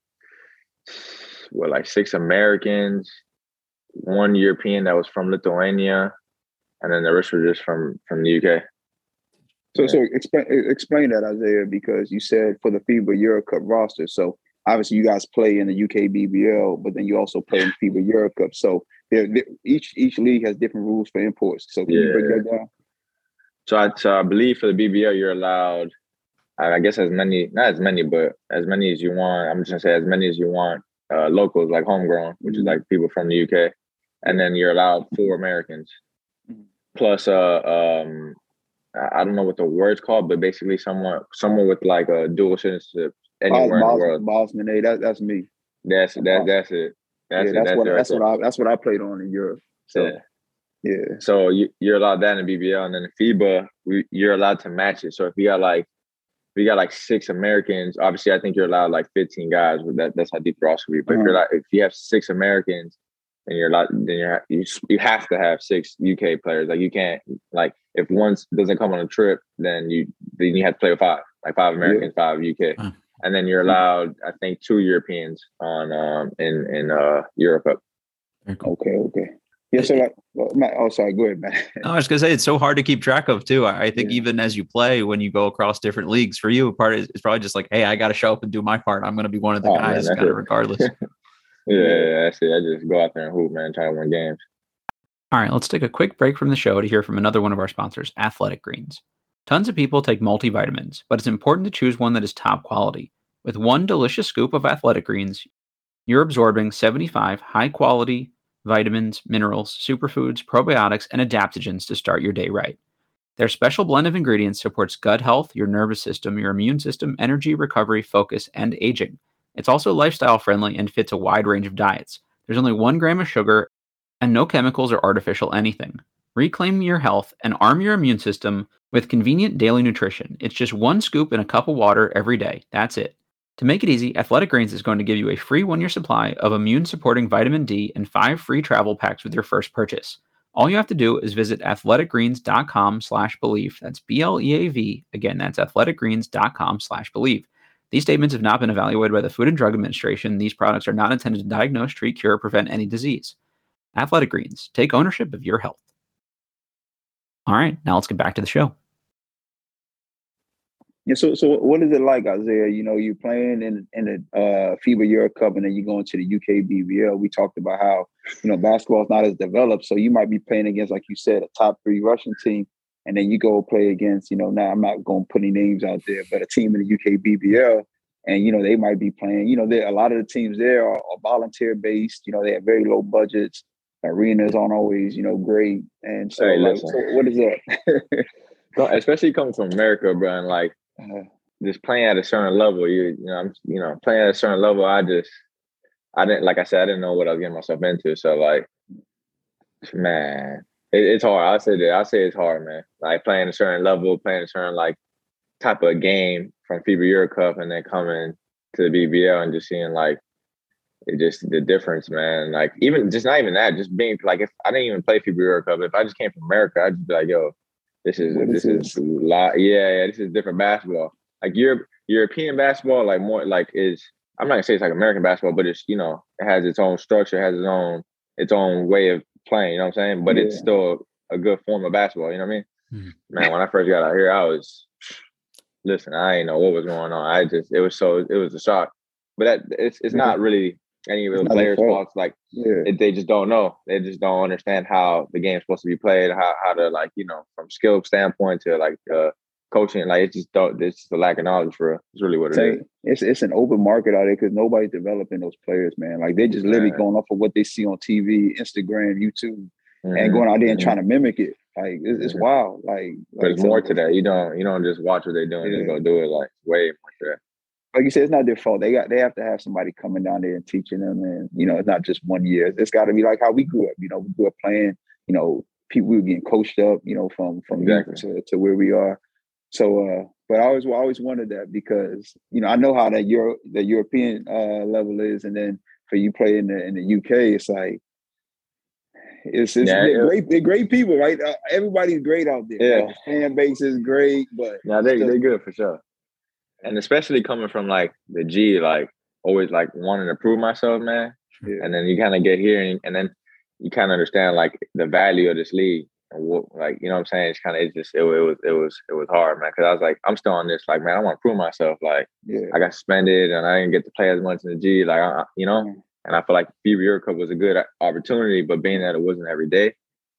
What, like six Americans, one European that was from Lithuania, and then the rest were just from, from the U K. So, yeah. so explain explain that, Isaiah, because you said for the FIBA Euro Cup roster. So obviously you guys play in the U K B B L, but then you also play in FIBA Euro Cup. So they're, they're, each each league has different rules for imports. So can yeah. you break that down? So I, so I believe for the B B L you're allowed, I guess as many, not as many, but as many as you want. I'm just gonna say as many as you want. Uh, locals, like homegrown, which is like people from the U K, and then you're allowed four Americans, plus uh um I don't know what the word's called, but basically someone someone with like a dual citizenship anywhere Bos- in the world. Bosman, hey, that, that's me. That's that that's it. That's yeah, it. That's, that's what it right that's there. what I that's what I played on in Europe. So yeah, yeah. So you, you're allowed that in B B L, and then in FIBA, we, you're allowed to match it. So if you got like we got like six Americans. Obviously, I think you're allowed like fifteen guys. With that, that's how deep the roster be. But mm-hmm. if you're like, if you have six Americans, and you're allowed, then you're you you have to have six U K players. Like you can't like if one doesn't come on a trip, then you then you have to play with five, like five Americans, yeah. five U K, mm-hmm. and then you're allowed, I think, two Europeans on um in in uh Europe Cup. Okay, okay. Yeah, so like, well, Matt, oh, sorry, go ahead, man. No, I was gonna say it's so hard to keep track of too. I, I think yeah. even as you play, when you go across different leagues, for you, part is it's probably just like, hey, I got to show up and do my part. I'm gonna be one of the oh, guys, kind of regardless. yeah, yeah, that's it. I just go out there and hoop, man, try to win games. All right, let's take a quick break from the show to hear from another one of our sponsors, Athletic Greens. Tons of people take multivitamins, but it's important to choose one that is top quality. With one delicious scoop of Athletic Greens, you're absorbing seventy-five high-quality vitamins, minerals, superfoods, probiotics, and adaptogens to start your day right. Their special blend of ingredients supports gut health, your nervous system, your immune system, energy, recovery, focus, and aging. It's also lifestyle-friendly and fits a wide range of diets. There's only one gram of sugar and no chemicals or artificial anything. Reclaim your health and arm your immune system with convenient daily nutrition. It's just one scoop in a cup of water every day. That's it. To make it easy, Athletic Greens is going to give you a free one-year supply of immune-supporting vitamin D and five free travel packs with your first purchase. All you have to do is visit athleticgreens.com slash believe. That's B L E A V. Again, that's athleticgreens.com slash believe. These statements have not been evaluated by the Food and Drug Administration. These products are not intended to diagnose, treat, cure, or prevent any disease. Athletic Greens. Take ownership of your health. All right, now let's get back to the show. Yeah, so so what is it like, Isaiah? You know, you're playing in in the uh, FIBA Europe Cup, and then you're going to the U K B B L. We talked about how, you know, basketball is not as developed, so you might be playing against, like you said, a top three Russian team, and then you go play against, you know, now I'm not going to put any names out there, but a team in the U K B B L, and, you know, they might be playing, you know, there a lot of the teams there are, are volunteer-based. You know, they have very low budgets. Arenas aren't always, you know, great. And so, hey, like, so what is that? Especially coming from America, bro, and like, Uh, just playing at a certain level, you you know, I'm you know playing at a certain level. I just I didn't like I said I didn't know what I was getting myself into. So like, man, it, it's hard. I say that I say it's hard, man. Like playing a certain level, playing a certain like type of game from FIBA Euro Cup, and then coming to the B B L and just seeing like it just the difference, man. Like even just not even that, just being like if I didn't even play FIBA Euro Cup, if I just came from America, I'd just be like, yo. This is what this is, is a lot. Yeah, yeah. This is different basketball. Like Europe, European basketball, like more like is. I'm not gonna say it's like American basketball, but it's you know it has its own structure, has its own its own way of playing. You know what I'm saying? But yeah. It's still a good form of basketball. You know what I mean? Mm-hmm. Man, when I first got out here, I was listen. I didn't know what was going on. I just it was so it was a shock. But that it's it's not really any of the players' faults. Like yeah. it, they just don't know. They just don't understand how the game's supposed to be played. How how to like you know from skill standpoint to like uh, coaching. Like it's just don't. It's just a lack of knowledge for. It's really what it Say, is. It's it's an open market out there because nobody's developing those players, man. Like they just literally yeah. going off of what they see on T V, Instagram, YouTube, mm-hmm. and going out there and mm-hmm. trying to mimic it. Like it's, it's mm-hmm. wild. Like, but like it's more to that. You don't you don't just watch what they're doing. Yeah. Just go do it. Like way more to that. Like you said, it's not their fault. They got they have to have somebody coming down there and teaching them. And, you know, it's not just one year. It's got to be like how we grew up. You know, we grew up playing, you know, people we were getting coached up, you know, from from exactly. to, to where we are. So, uh, but I always I always wondered that because, you know, I know how that Euro, the European uh, level is. And then for you play in the, in the U K, it's like, it's, it's yeah, they're, great, they're great people, right? Uh, everybody's great out there. Yeah. Like, the fan base is great, but. Yeah, they, they're good for sure. And especially coming from like the G, like always like wanting to prove myself, man. Yeah. And then you kind of get here and, and then you kind of understand like the value of this league and what, like, you know what I'm saying? It's kind of, it's just, it, it was, it was, it was hard, man. Cause I was like, I'm still on this, like, man, I want to prove myself. Like yeah. I got suspended and I didn't get to play as much in the G, like, I, you know, mm-hmm. and I feel like FIBA Euro Cup was a good opportunity, but being that it wasn't every day,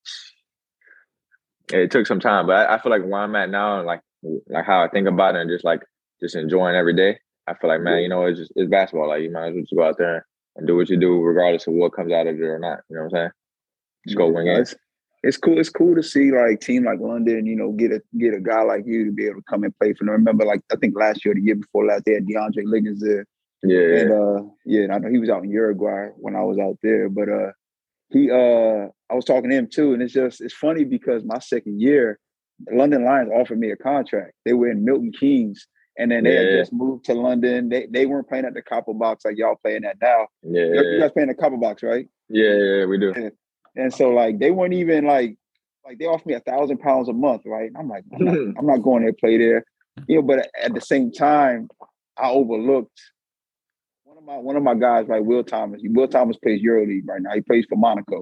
it took some time. But I, I feel like where I'm at now and like, like how I think about it and just like, just enjoying every day. I feel like, man, you know, it's just it's basketball. Like you might as well just go out there and do what you do, regardless of what comes out of it or not. You know what I'm saying? Just go win games. It's, it's cool. It's cool to see like team like London, you know, get a get a guy like you to be able to come and play for them. I remember like I think last year, or the year before last, they had DeAndre Liggins there. Yeah, and uh, yeah, and I know he was out in Uruguay when I was out there, but uh, he uh, I was talking to him too, and it's just it's funny because my second year, the London Lions offered me a contract. They were in Milton Keynes. And then they yeah. had just moved to London. They they weren't playing at the Copper Box like y'all playing at now. Yeah, you guys playing the Copper Box, right? Yeah, yeah, we do. And, and so like they weren't even like like they offered me a thousand pounds a month, right? And I'm like, I'm not, I'm not going there to play there, you know. But at the same time, I overlooked one of my one of my guys, right? Will Thomas. Will Thomas plays EuroLeague right now. He plays for Monaco,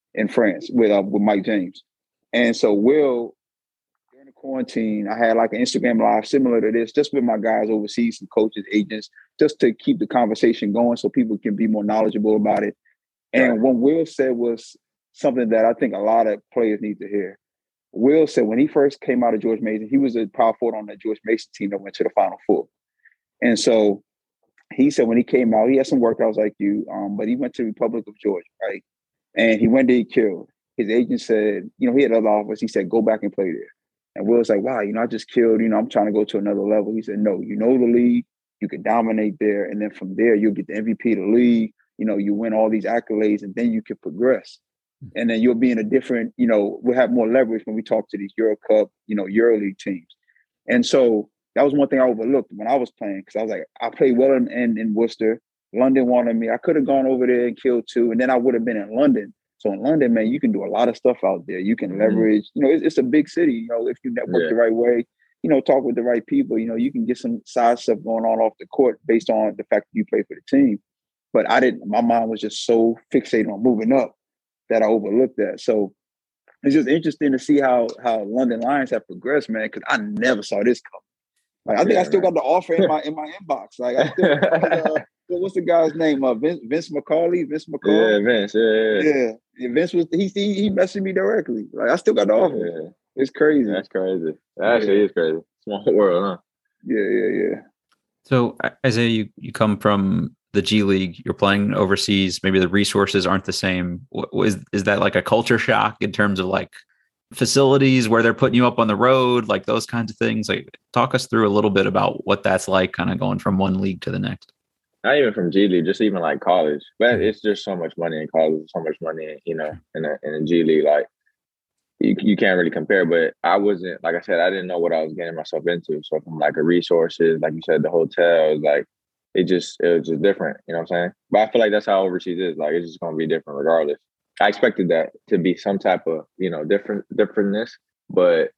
in France with uh, with Mike James. And so Will, during the quarantine, I had like an Instagram live similar to this, just with my guys overseas, some coaches, agents, just to keep the conversation going so people can be more knowledgeable about it. And right. what Will said was something that I think a lot of players need to hear. Will said when he first came out of George Mason, he was a power forward on the George Mason team that went to the Final Four. And so he said when he came out, he had some workouts like you, um, but he went to the Republic of Georgia, right? And he went to get killed. His agent said, you know, he had other offers. He said, go back and play there. And Will's like, wow, you know, I just killed, you know, I'm trying to go to another level. He said, no, you know the league, you can dominate there. And then from there, you'll get the M V P of the league. You know, you win all these accolades and then you can progress. And then you'll be in a different, you know, we'll have more leverage when we talk to these Euro Cup, you know, EuroLeague teams. And so that was one thing I overlooked when I was playing, because I was like, I played well in, in, in Worcester. London wanted me. I could have gone over there and killed two, and then I would have been in London. So in London, man, you can do a lot of stuff out there. You can leverage, mm-hmm. you know, it's, it's a big city. You know, if you network yeah. the right way, you know, talk with the right people, you know, you can get some side stuff going on off the court based on the fact that you play for the team. But I didn't, my mind was just so fixated on moving up that I overlooked that. So it's just interesting to see how how London Lions have progressed, man, because I never saw this coming. Like I think yeah, I still man. got the offer in my in my inbox. Like I still, uh, what's the guy's name? Uh, Vince Vince McCauley. Vince McCauley. Yeah, Vince. Yeah, yeah. yeah. yeah Vince was he he he messaged me directly. Like I still got the offer. Yeah. It's crazy. That's crazy. That actually yeah. is crazy. Small world, huh? Yeah, yeah, yeah. So Isaiah, you you come from the G League. You're playing overseas. Maybe the resources aren't the same. What, is is that like a culture shock in terms of like facilities where they're putting you up on the road, like those kinds of things? Like, talk us through a little bit about what that's like, kind of going from one league to the next. Not even from G League, just even like college. But it's just so much money in college, so much money, you know, in a in a G League. Like you, you can't really compare. But I wasn't, like I said, I didn't know what I was getting myself into. So from like a resources, like you said, the hotels, like it just it was just different. You know what I'm saying? But I feel like that's how overseas is. Like it's just gonna be different regardless. I expected that to be some type of, you know, different differentness, but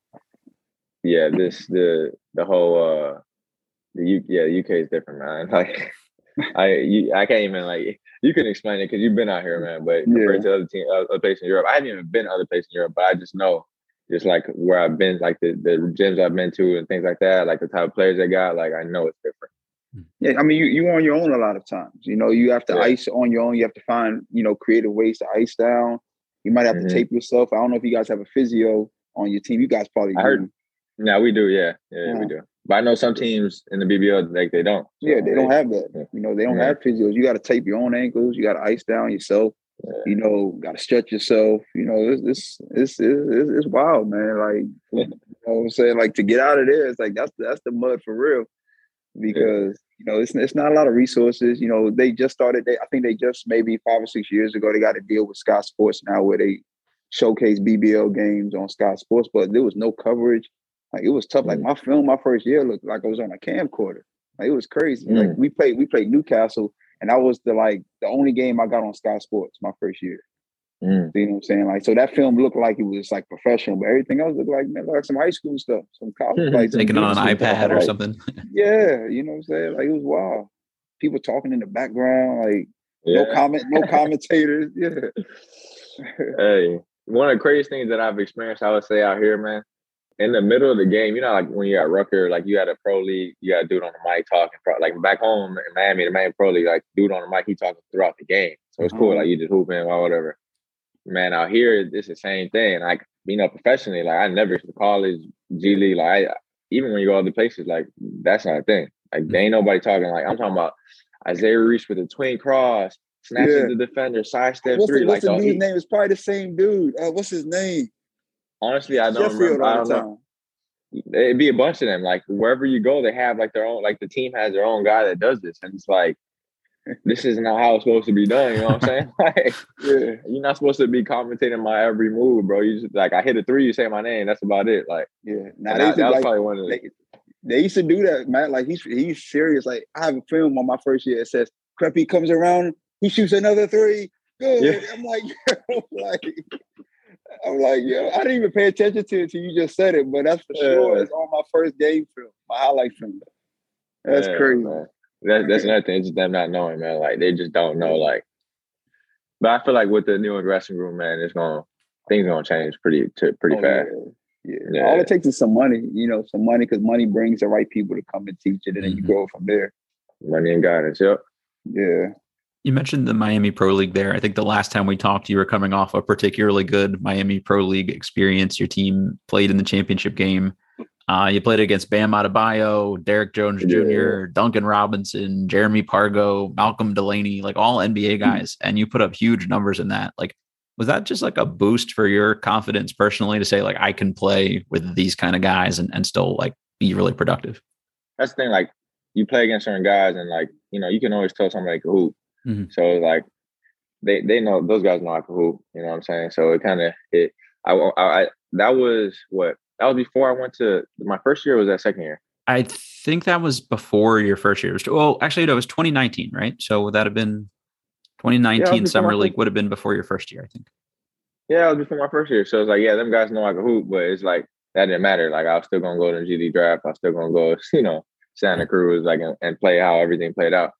yeah, this the the whole uh the U, yeah the U K is different, man. Like I you, I can't even like you can explain it because you've been out here, man. But compared yeah. to other team other places in Europe, I haven't even been to other places in Europe, but I just know just like where I've been, like the the gyms I've been to and things like that, like the type of players they got, like I know it's different. Yeah, I mean, you you on your own a lot of times. You know, you have to yeah. ice on your own. You have to find, you know, creative ways to ice down. You might have mm-hmm. to tape yourself. I don't know if you guys have a physio on your team. You guys probably I do. Heard, no, we do. Yeah. yeah, yeah, we do. But I know some teams in the B B L like they don't. So yeah, they don't have that. Yeah. You know, they don't yeah. have physios. You got to tape your own ankles. You got to ice down yourself. Yeah. You know, got to stretch yourself. You know, it's it's it's it's, it's wild, man. Like you know what I'm saying, like to get out of there, it's like that's that's the mud for real. Because yeah. you know, it's it's not a lot of resources. You know, they just started. They, I think they just maybe five or six years ago they got a deal with Sky Sports now, where they showcase B B L games on Sky Sports, but there was no coverage. Like it was tough. Like my film, my first year looked like I was on a camcorder. Like it was crazy. Mm. Like we played, we played Newcastle, and that was the like the only game I got on Sky Sports my first year. Mm. You know what I'm saying? Like so that film looked like it was like professional, but everything else looked like man, like some high school stuff, some college, like taking on an iPad stuff, or like, something. Yeah, you know what I'm saying? Like it was wild. People talking in the background, like yeah. no comment, no commentators. Yeah. Hey, one of the craziest things that I've experienced, I would say out here, man. In the middle of the game, you know, like when you're at Rucker, like you had a pro league, you got a dude on the mic talking. Like back home in Miami, the main pro league, like dude on the mic, he talking throughout the game. So it's cool. Mm-hmm. Like you just hooping or whatever. Man, out here, it's the same thing. Like, you know, professionally, like I never to college, G League, like I, even when you go other places, like that's not a thing. Like there ain't nobody talking. Like I'm talking about Isaiah Reese with a twin cross, snatches yeah. the defender, sidestep what's three. The, what's like the dude's name? It's probably the same dude. Uh, what's his name? Honestly, I don't Sheffield remember. I don't know. It'd be a bunch of them. Like wherever you go, they have like their own. Like the team has their own guy that does this, and it's like. This is not how it's supposed to be done. You know what I'm saying? Like, yeah, you're not supposed to be commentating my every move, bro. You just like I hit a three, you say my name. That's about it. Like, yeah, now that, that was like, probably one of the. They, they used to do that, man. Like he's he's serious. Like I have a film on my first year. It says Creppy comes around, he shoots another three. Good. Yeah. I'm like, yo, like, I'm like, yo, I didn't even pay attention to it until you just said it, but that's for sure. Yeah. It's on my first game film, my highlight film. That's yeah, crazy. Man. That, that's another thing. It's just them not knowing, man. Like they just don't know. Like But I feel like with the new dressing room, man, it's gonna things gonna change pretty t- pretty oh, fast. Yeah. Yeah. Yeah. All it takes is some money, you know, some money because money brings the right people to come and teach it, and then Mhm. you grow from there. Money and guidance, yep. Yeah. You mentioned the Miami Pro League there. I think the last time we talked, you were coming off a particularly good Miami Pro League experience. Your team played in the championship game. Uh, you played against Bam Adebayo, Derek Jones Junior, Yeah. Duncan Robinson, Jeremy Pargo, Malcolm Delaney, like all N B A guys, and you put up huge numbers in that. Like, was that just like a boost for your confidence personally to say, like, I can play with these kind of guys and, and still like be really productive? That's the thing. Like, you play against certain guys, and like, you know, you can always tell somebody can hoop. Mm-hmm. So like, they they know those guys know I can hoop. You know what I'm saying? So it kind of it. I, I I that was what that was before I went to my first year. Or was that second year? I think that was before your first year. Well, actually, no, it was twenty nineteen, right? So would that have been twenty nineteen yeah, Summer League would have been before your first year, I think. Yeah, it was before my first year. So it's like, yeah, them guys know I can hoop, but it's like that didn't matter. Like I was still gonna go to the G League draft. I was still gonna go, you know, Santa Cruz, like and, and play how everything played out.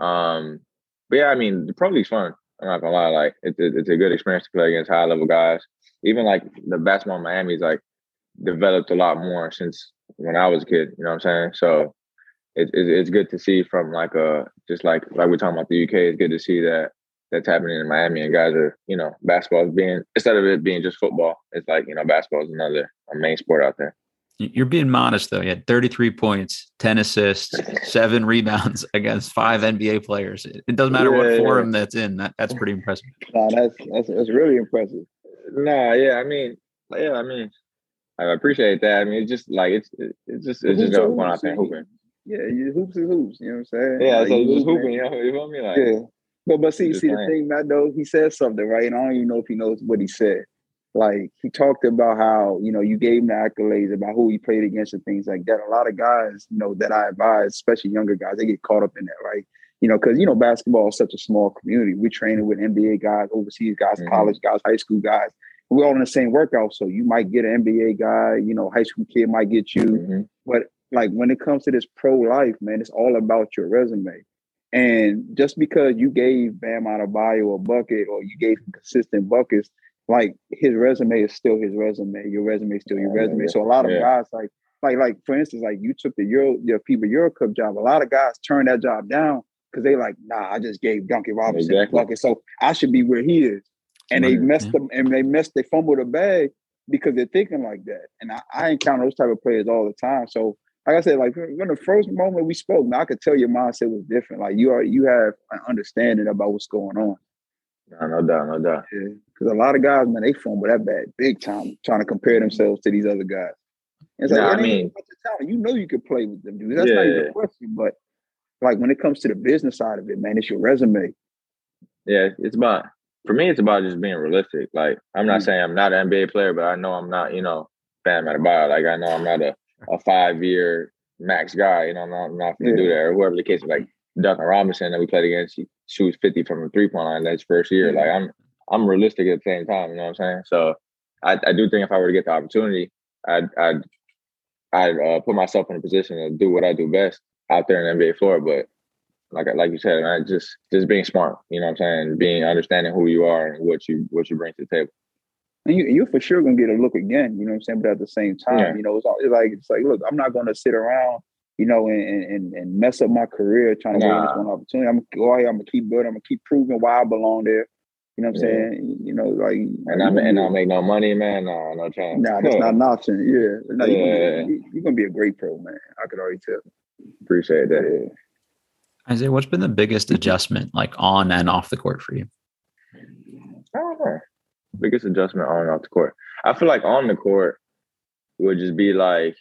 Um, but yeah, I mean, the Pro League's fun. I'm not gonna lie, like it's a, it's a good experience to play against high level guys. Even like the basketball in Miami's like developed a lot more since when I was a kid. You know what I'm saying? So it's it, it's good to see from like a just like like we're talking about the U K. It's good to see that that's happening in Miami and guys are, you know, basketball is being instead of it being just football, it's like, you know, basketball is another a main sport out there. You're being modest, though. You had thirty-three points, ten assists, seven rebounds against five N B A players. It doesn't matter Yeah, what yeah. forum that's in. That, that's pretty impressive. Nah, that's that's that's really impressive. Nah, yeah, I mean, yeah, I mean, I appreciate that. I mean, it's just like it's it's just it's just Hoops are going out hoops, there and hooping. Yeah, you hoops is hoops. You know what I'm saying? Yeah, Like, so you just hoop, hooping, you know, you feel me? Like, Yeah. But but see, just see the playing. thing, Matt, though, he said something, right? And I don't even know if he knows what he said. Like he talked about how, you know, you gave him the accolades about who he played against and things like that. A lot of guys, you know, that I advise, especially younger guys, they get caught up in that, right? You know, because, you know, basketball is such a small community. We're training with N B A guys, overseas guys, Mhm. college guys, high school guys. We're all in the same workout. So you might get an N B A guy, you know, high school kid might get you. Mhm. But like when it comes to this pro life, man, it's all about your resume. And just because you gave Bam Adebayo a bucket or you gave him consistent buckets, like his resume is still his resume. Your resume is still your Yeah, resume. yeah. So a lot of Yeah. guys, like, like, like for instance, like you took the Euro, your FIBA Euro Cup job. A lot of guys turn that job down because they like, nah, I just gave Duncan Robinson Exactly. a bucket, so I should be where he is. And they Right, messed yeah. them, and they messed, they fumbled the bag because they're thinking like that. And I, I encounter those type of players all the time. So, like I said, like when the first moment we spoke, man, I could tell your mindset was different. Like you are, you have an understanding about what's going on. No, no doubt, no doubt. Yeah, because a lot of guys, man, they fumble that bad big time, trying to compare themselves to these other guys. And it's Nah, like, I it ain't mean- even about your talent. You know you could play with them dudes. That's not Yeah. even a question. But like when it comes to the business side of it, man, it's your resume. Yeah, it's about for me. It's about just being realistic. Like I'm not Mhm. saying I'm not an N B A player, but I know I'm not. You know, Bam Adebayo. Like I know I'm not a, a five year max guy. You know, I'm not, I'm not going to do Yeah. that. Or whoever the case is. Like Duncan Robinson that we played against, he shoots fifty from the three point line. That's first year. Yeah. Like I'm I'm realistic at the same time. You know what I'm saying? So I, I do think if I were to get the opportunity, I'd I'd I'd uh, put myself in a position to do what I do best out there in the N B A floor. But like like you said, man, just just being smart. You know what I'm saying? Being understanding who you are and what you what you bring to the table. And you, you're for sure gonna get a look again. You know what I'm saying? But at the same time, Yeah. you know, it's, all, it's like it's like, look, I'm not gonna sit around, you know, and and, and mess up my career trying to win this Nah. one opportunity. I'm gonna go out here, I'm gonna keep building, I'm gonna keep proving why I belong there. You know what I'm Yeah. saying? You know, like And I and I make no money, man. No, no chance. Nah, that's not an option. Yeah, no, Yeah. You're, gonna be, you're gonna be a great pro, man. I could already tell. Appreciate that. Yeah. Isaiah, what's been the biggest adjustment, like on and off the court for you? I don't know. Biggest adjustment on and off the court. I feel like on the court would just be like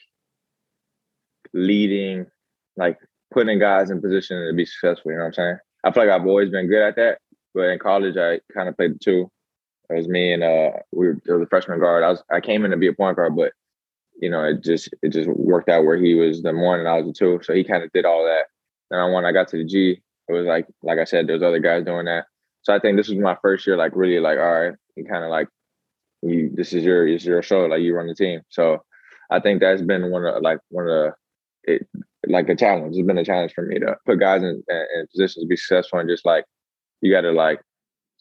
leading, like putting guys in position to be successful. You know what I'm saying? I feel like I've always been good at that. But in college, I kind of played the two. It was me and uh, we were there was a freshman guard. I was I came in to be a point guard, but you know it just it just worked out where he was the one and I was the two. So he kind of did all that. Then when I got to the G, it was like like I said, there's other guys doing that. So I think this was my first year, like really like, all right, you kind of like, you, this is your, it's your show, like you run the team. So I think that's been one of like one of the, it, like a challenge. It's been a challenge for me to put guys in, in positions to be successful and just like, you got to like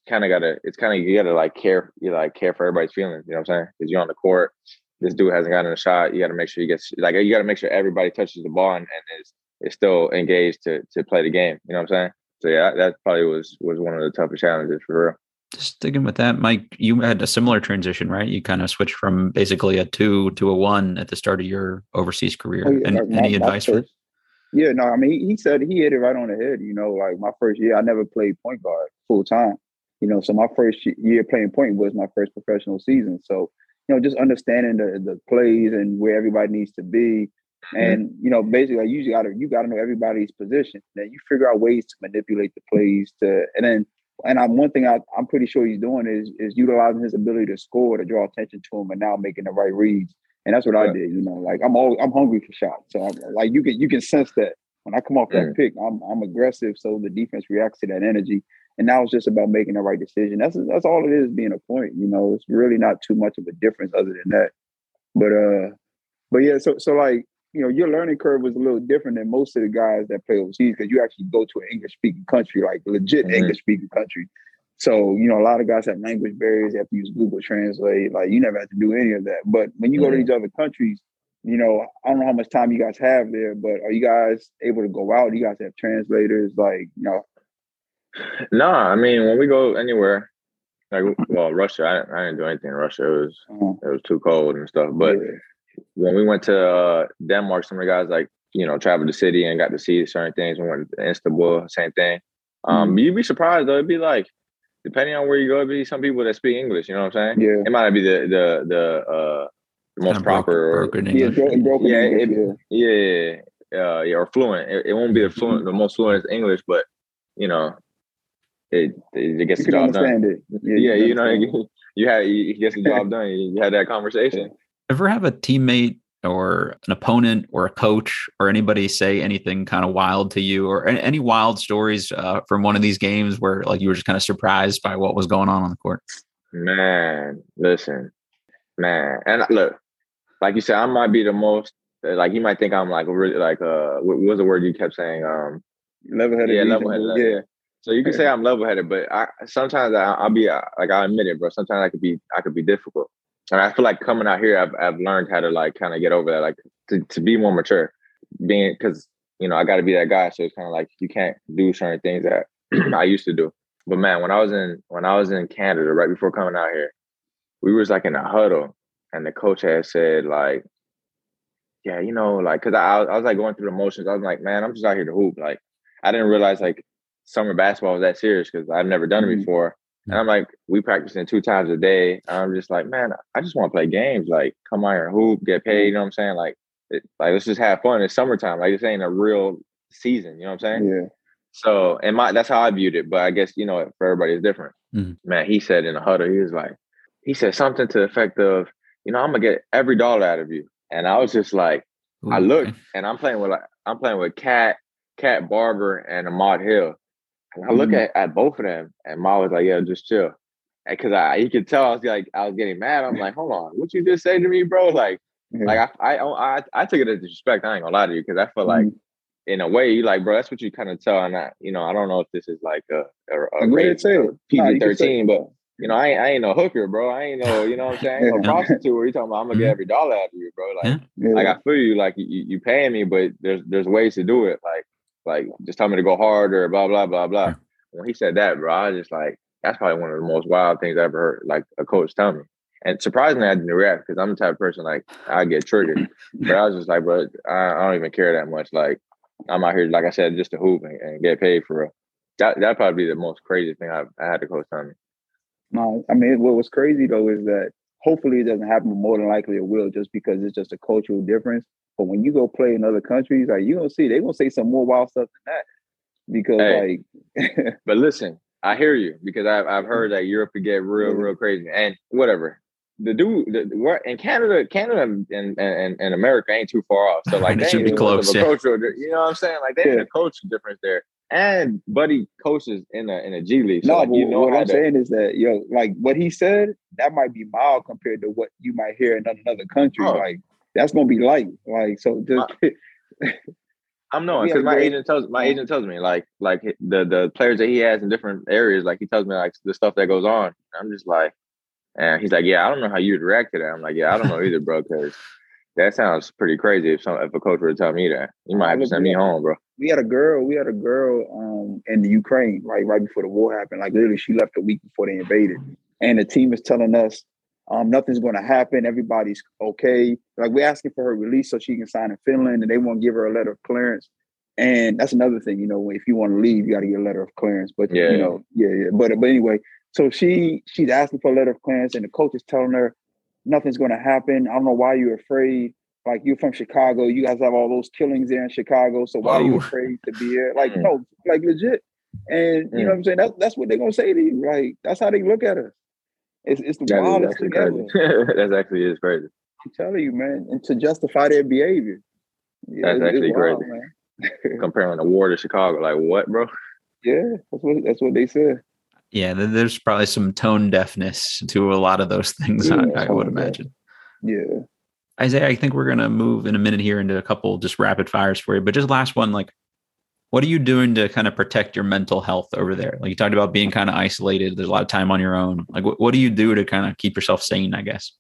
kind of gotta, it's kind of, you gotta like care, you like care for everybody's feelings, you know what I'm saying? Because you're on the court, this dude hasn't gotten a shot, you gotta make sure you get, like, you gotta make sure everybody touches the ball and, and is, is still engaged to to play the game, you know what I'm saying? So yeah, that probably was was one of the toughest challenges for real. Just sticking with that, Mike, you had a similar transition, right? You kind of switched from basically a two to a one at the start of your overseas career. Oh, yeah, and like my, any advice for? Yeah, no, I mean, he, he said he hit it right on the head. You know, like my first year, I never played point guard full time. You know, so my first year playing point was my first professional season. So, you know, just understanding the the plays and where everybody needs to be. And, you know, basically, like, you gotta you gotta know everybody's position. Then you figure out ways to manipulate the plays to, and then, and I'm one thing I, I'm pretty sure he's doing is is utilizing his ability to score to draw attention to him, and now making the right reads. And that's what yeah. I did. You know, like I'm always I'm hungry for shots. So I'm, like you can you can sense that when I come off that mm. pick, I'm I'm aggressive. So the defense reacts to that energy. And now it's just about making the right decision. That's that's all it is, being a point. You know, it's really not too much of a difference other than that. But uh, but yeah, so so like, you know, your learning curve was a little different than most of the guys that play overseas, because you actually go to an English-speaking country, like legit mm-hmm. English-speaking country. So, you know, a lot of guys have language barriers. They have to use Google Translate. Like, you never have to do any of that. But when you mm-hmm. go to these other countries, you know, I don't know how much time you guys have there, but are you guys able to go out? Do you guys have translators? Like, you know? No, I mean, when we go anywhere, like, well, Russia, I, I didn't do anything in Russia. It was, uh-huh. it was too cold and stuff. But yeah. when we went to uh, Denmark, some of the guys, like, you know, traveled the city and got to see certain things. We went to Istanbul, same thing. Um, mm-hmm. You'd be surprised, though. It'd be like, depending on where you go, it'd be some people that speak English, you know what I'm saying? Yeah. It might not be the the the uh the most proper broken, broken English. Yeah, broken yeah, English, it, yeah, yeah, uh, yeah, or fluent. It, it won't be the fluent, the most fluent is English, but you know, it it, it gets you the job done. It. Yeah, yeah, you, you know, you, you had you gets the job done. You, you had that conversation. Ever have a teammate or an opponent or a coach or anybody say anything kind of wild to you, or any wild stories uh, from one of these games where like you were just kind of surprised by what was going on on the court? Man, listen, man. And look, like you said, I might be the most, like, you might think I'm like, really like, uh, what was the word you kept saying? Um, level-headed. Yeah, level-headed. Yeah. So you can say I'm level-headed, but I sometimes I, I'll be, like, I admit it, bro. Sometimes I could be, I could be difficult. And I feel like coming out here, I've I've learned how to like kind of get over that, like to, to be more mature, being, because, you know, I got to be that guy. So it's kind of like you can't do certain things that I used to do. But man, when I was in when I was in Canada right before coming out here, we was like in a huddle, and the coach had said like, yeah, you know, like, because I I was like going through the motions. I was like, man, I'm just out here to hoop. Like, I didn't realize like summer basketball was that serious because I've never done it before. And I'm like, we practicing two times a day. I'm just like, man, I just want to play games. Like, come out here and hoop, get paid. You know what I'm saying? Like, it, like let's just have fun. It's summertime. Like, this ain't a real season. You know what I'm saying? Yeah. So, and my that's how I viewed it. But I guess, you know, for everybody, it's different. Mm-hmm. Man, he said in a huddle, he was like, he said something to the effect of, you know, I'm gonna get every dollar out of you. And I was just like, Ooh, I looked, okay. and I'm playing with like I'm playing with Cat, Cat Barber, and Ahmad Hill. And I look mm-hmm. at, at both of them, and Ma was like, "Yeah, just chill," because I he could tell I was like I was getting mad. I'm like, "Hold on, what you just say to me, bro?" Like, mm-hmm. like I, I I I took it as disrespect. I ain't gonna lie to you, because I felt mm-hmm. like, in a way, you like, bro, that's what you kind of tell. And I, you know, I don't know if this is like a a, a great P G thirteen, no, but you know, I ain't I ain't no hooker, bro. I ain't no, you know what I'm saying? No prostitute. Where you talking about? I'm gonna get every dollar out of you, bro. Like, yeah. like I feel you. Like you you paying me, but there's there's ways to do it. Like like just tell me to go harder. Blah blah blah blah. When he said that, bro, I was just like, that's probably one of the most wild things I ever heard, like a coach tell me. And surprisingly, I didn't react, because I'm the type of person, like, I get triggered. But I was just like, bro, I, I don't even care that much. Like, I'm out here, like I said, just to hoop and, and get paid for real. That, that'd probably be the most crazy thing I've, I had the coach tell me. No, I mean, what was crazy, though, is that hopefully it doesn't happen, but more than likely it will, just because it's just a cultural difference. But when you go play in other countries, like, you're going to see, they're going to say some more wild stuff than that. Because hey, like, but listen, I hear you, because I've I've heard that Europe could get real real crazy, and whatever. The dude, the, what in Canada, Canada and, and and America ain't too far off. So like, it they should ain't be close. Yeah. Cultural, you know what I'm saying? Like, they ain't a cultural difference there, and buddy coaches in a in a G League. So no, like, you know what I'm to, saying is that yo, like what he said, that might be mild compared to what you might hear in another country. Oh. Like that's gonna be light. Like so, just. I'm knowing We had because a my great- agent tells my um, agent tells me like like the the players that he has in different areas. Like he tells me like the stuff that goes on. I'm just like, and he's like, yeah, I don't know how you'd react to that. I'm like, yeah, I don't know either, bro, because that sounds pretty crazy. If some if a coach were to tell me that, you might have to Look, send me yeah. home, bro. We had a girl, we had a girl um in the Ukraine, right, right before the war happened. Like literally she left a week before they invaded. And the team is telling us um nothing's gonna happen, everybody's okay. Like we're asking for her release so she can sign in Finland and they won't give her a letter of clearance. And that's another thing, you know, if you want to leave, you gotta get a letter of clearance. But Yeah. you know, yeah, yeah. But but anyway, so she she's asking for a letter of clearance and the coach is telling her nothing's gonna happen. I don't know why you're afraid. Like you're from Chicago, you guys have all those killings there in Chicago. So why are you Oh. afraid to be here? Like, Mm. no, like legit. And you know Mm. what I'm saying? That's that's what they're gonna say to you. Like, that's how they look at us. It's it's the That is wildest actually thing ever. crazy. That's actually is crazy. I'm telling you, man. And to justify their behavior. Yeah, That's it's- it's actually wild, crazy. man. Comparing the war to Chicago, like what, bro? Yeah, that's what that's what they said. Yeah, th- there's probably some tone deafness to a lot of those things, Yeah, I, I would tone deaf. imagine. Yeah. Isaiah, I think we're going to move in a minute here into a couple just rapid fires for you. But just last one, like, what are you doing to kind of protect your mental health over there? Like you talked about being kind of isolated. There's a lot of time on your own. Like, what, what do you do to kind of keep yourself sane, I guess?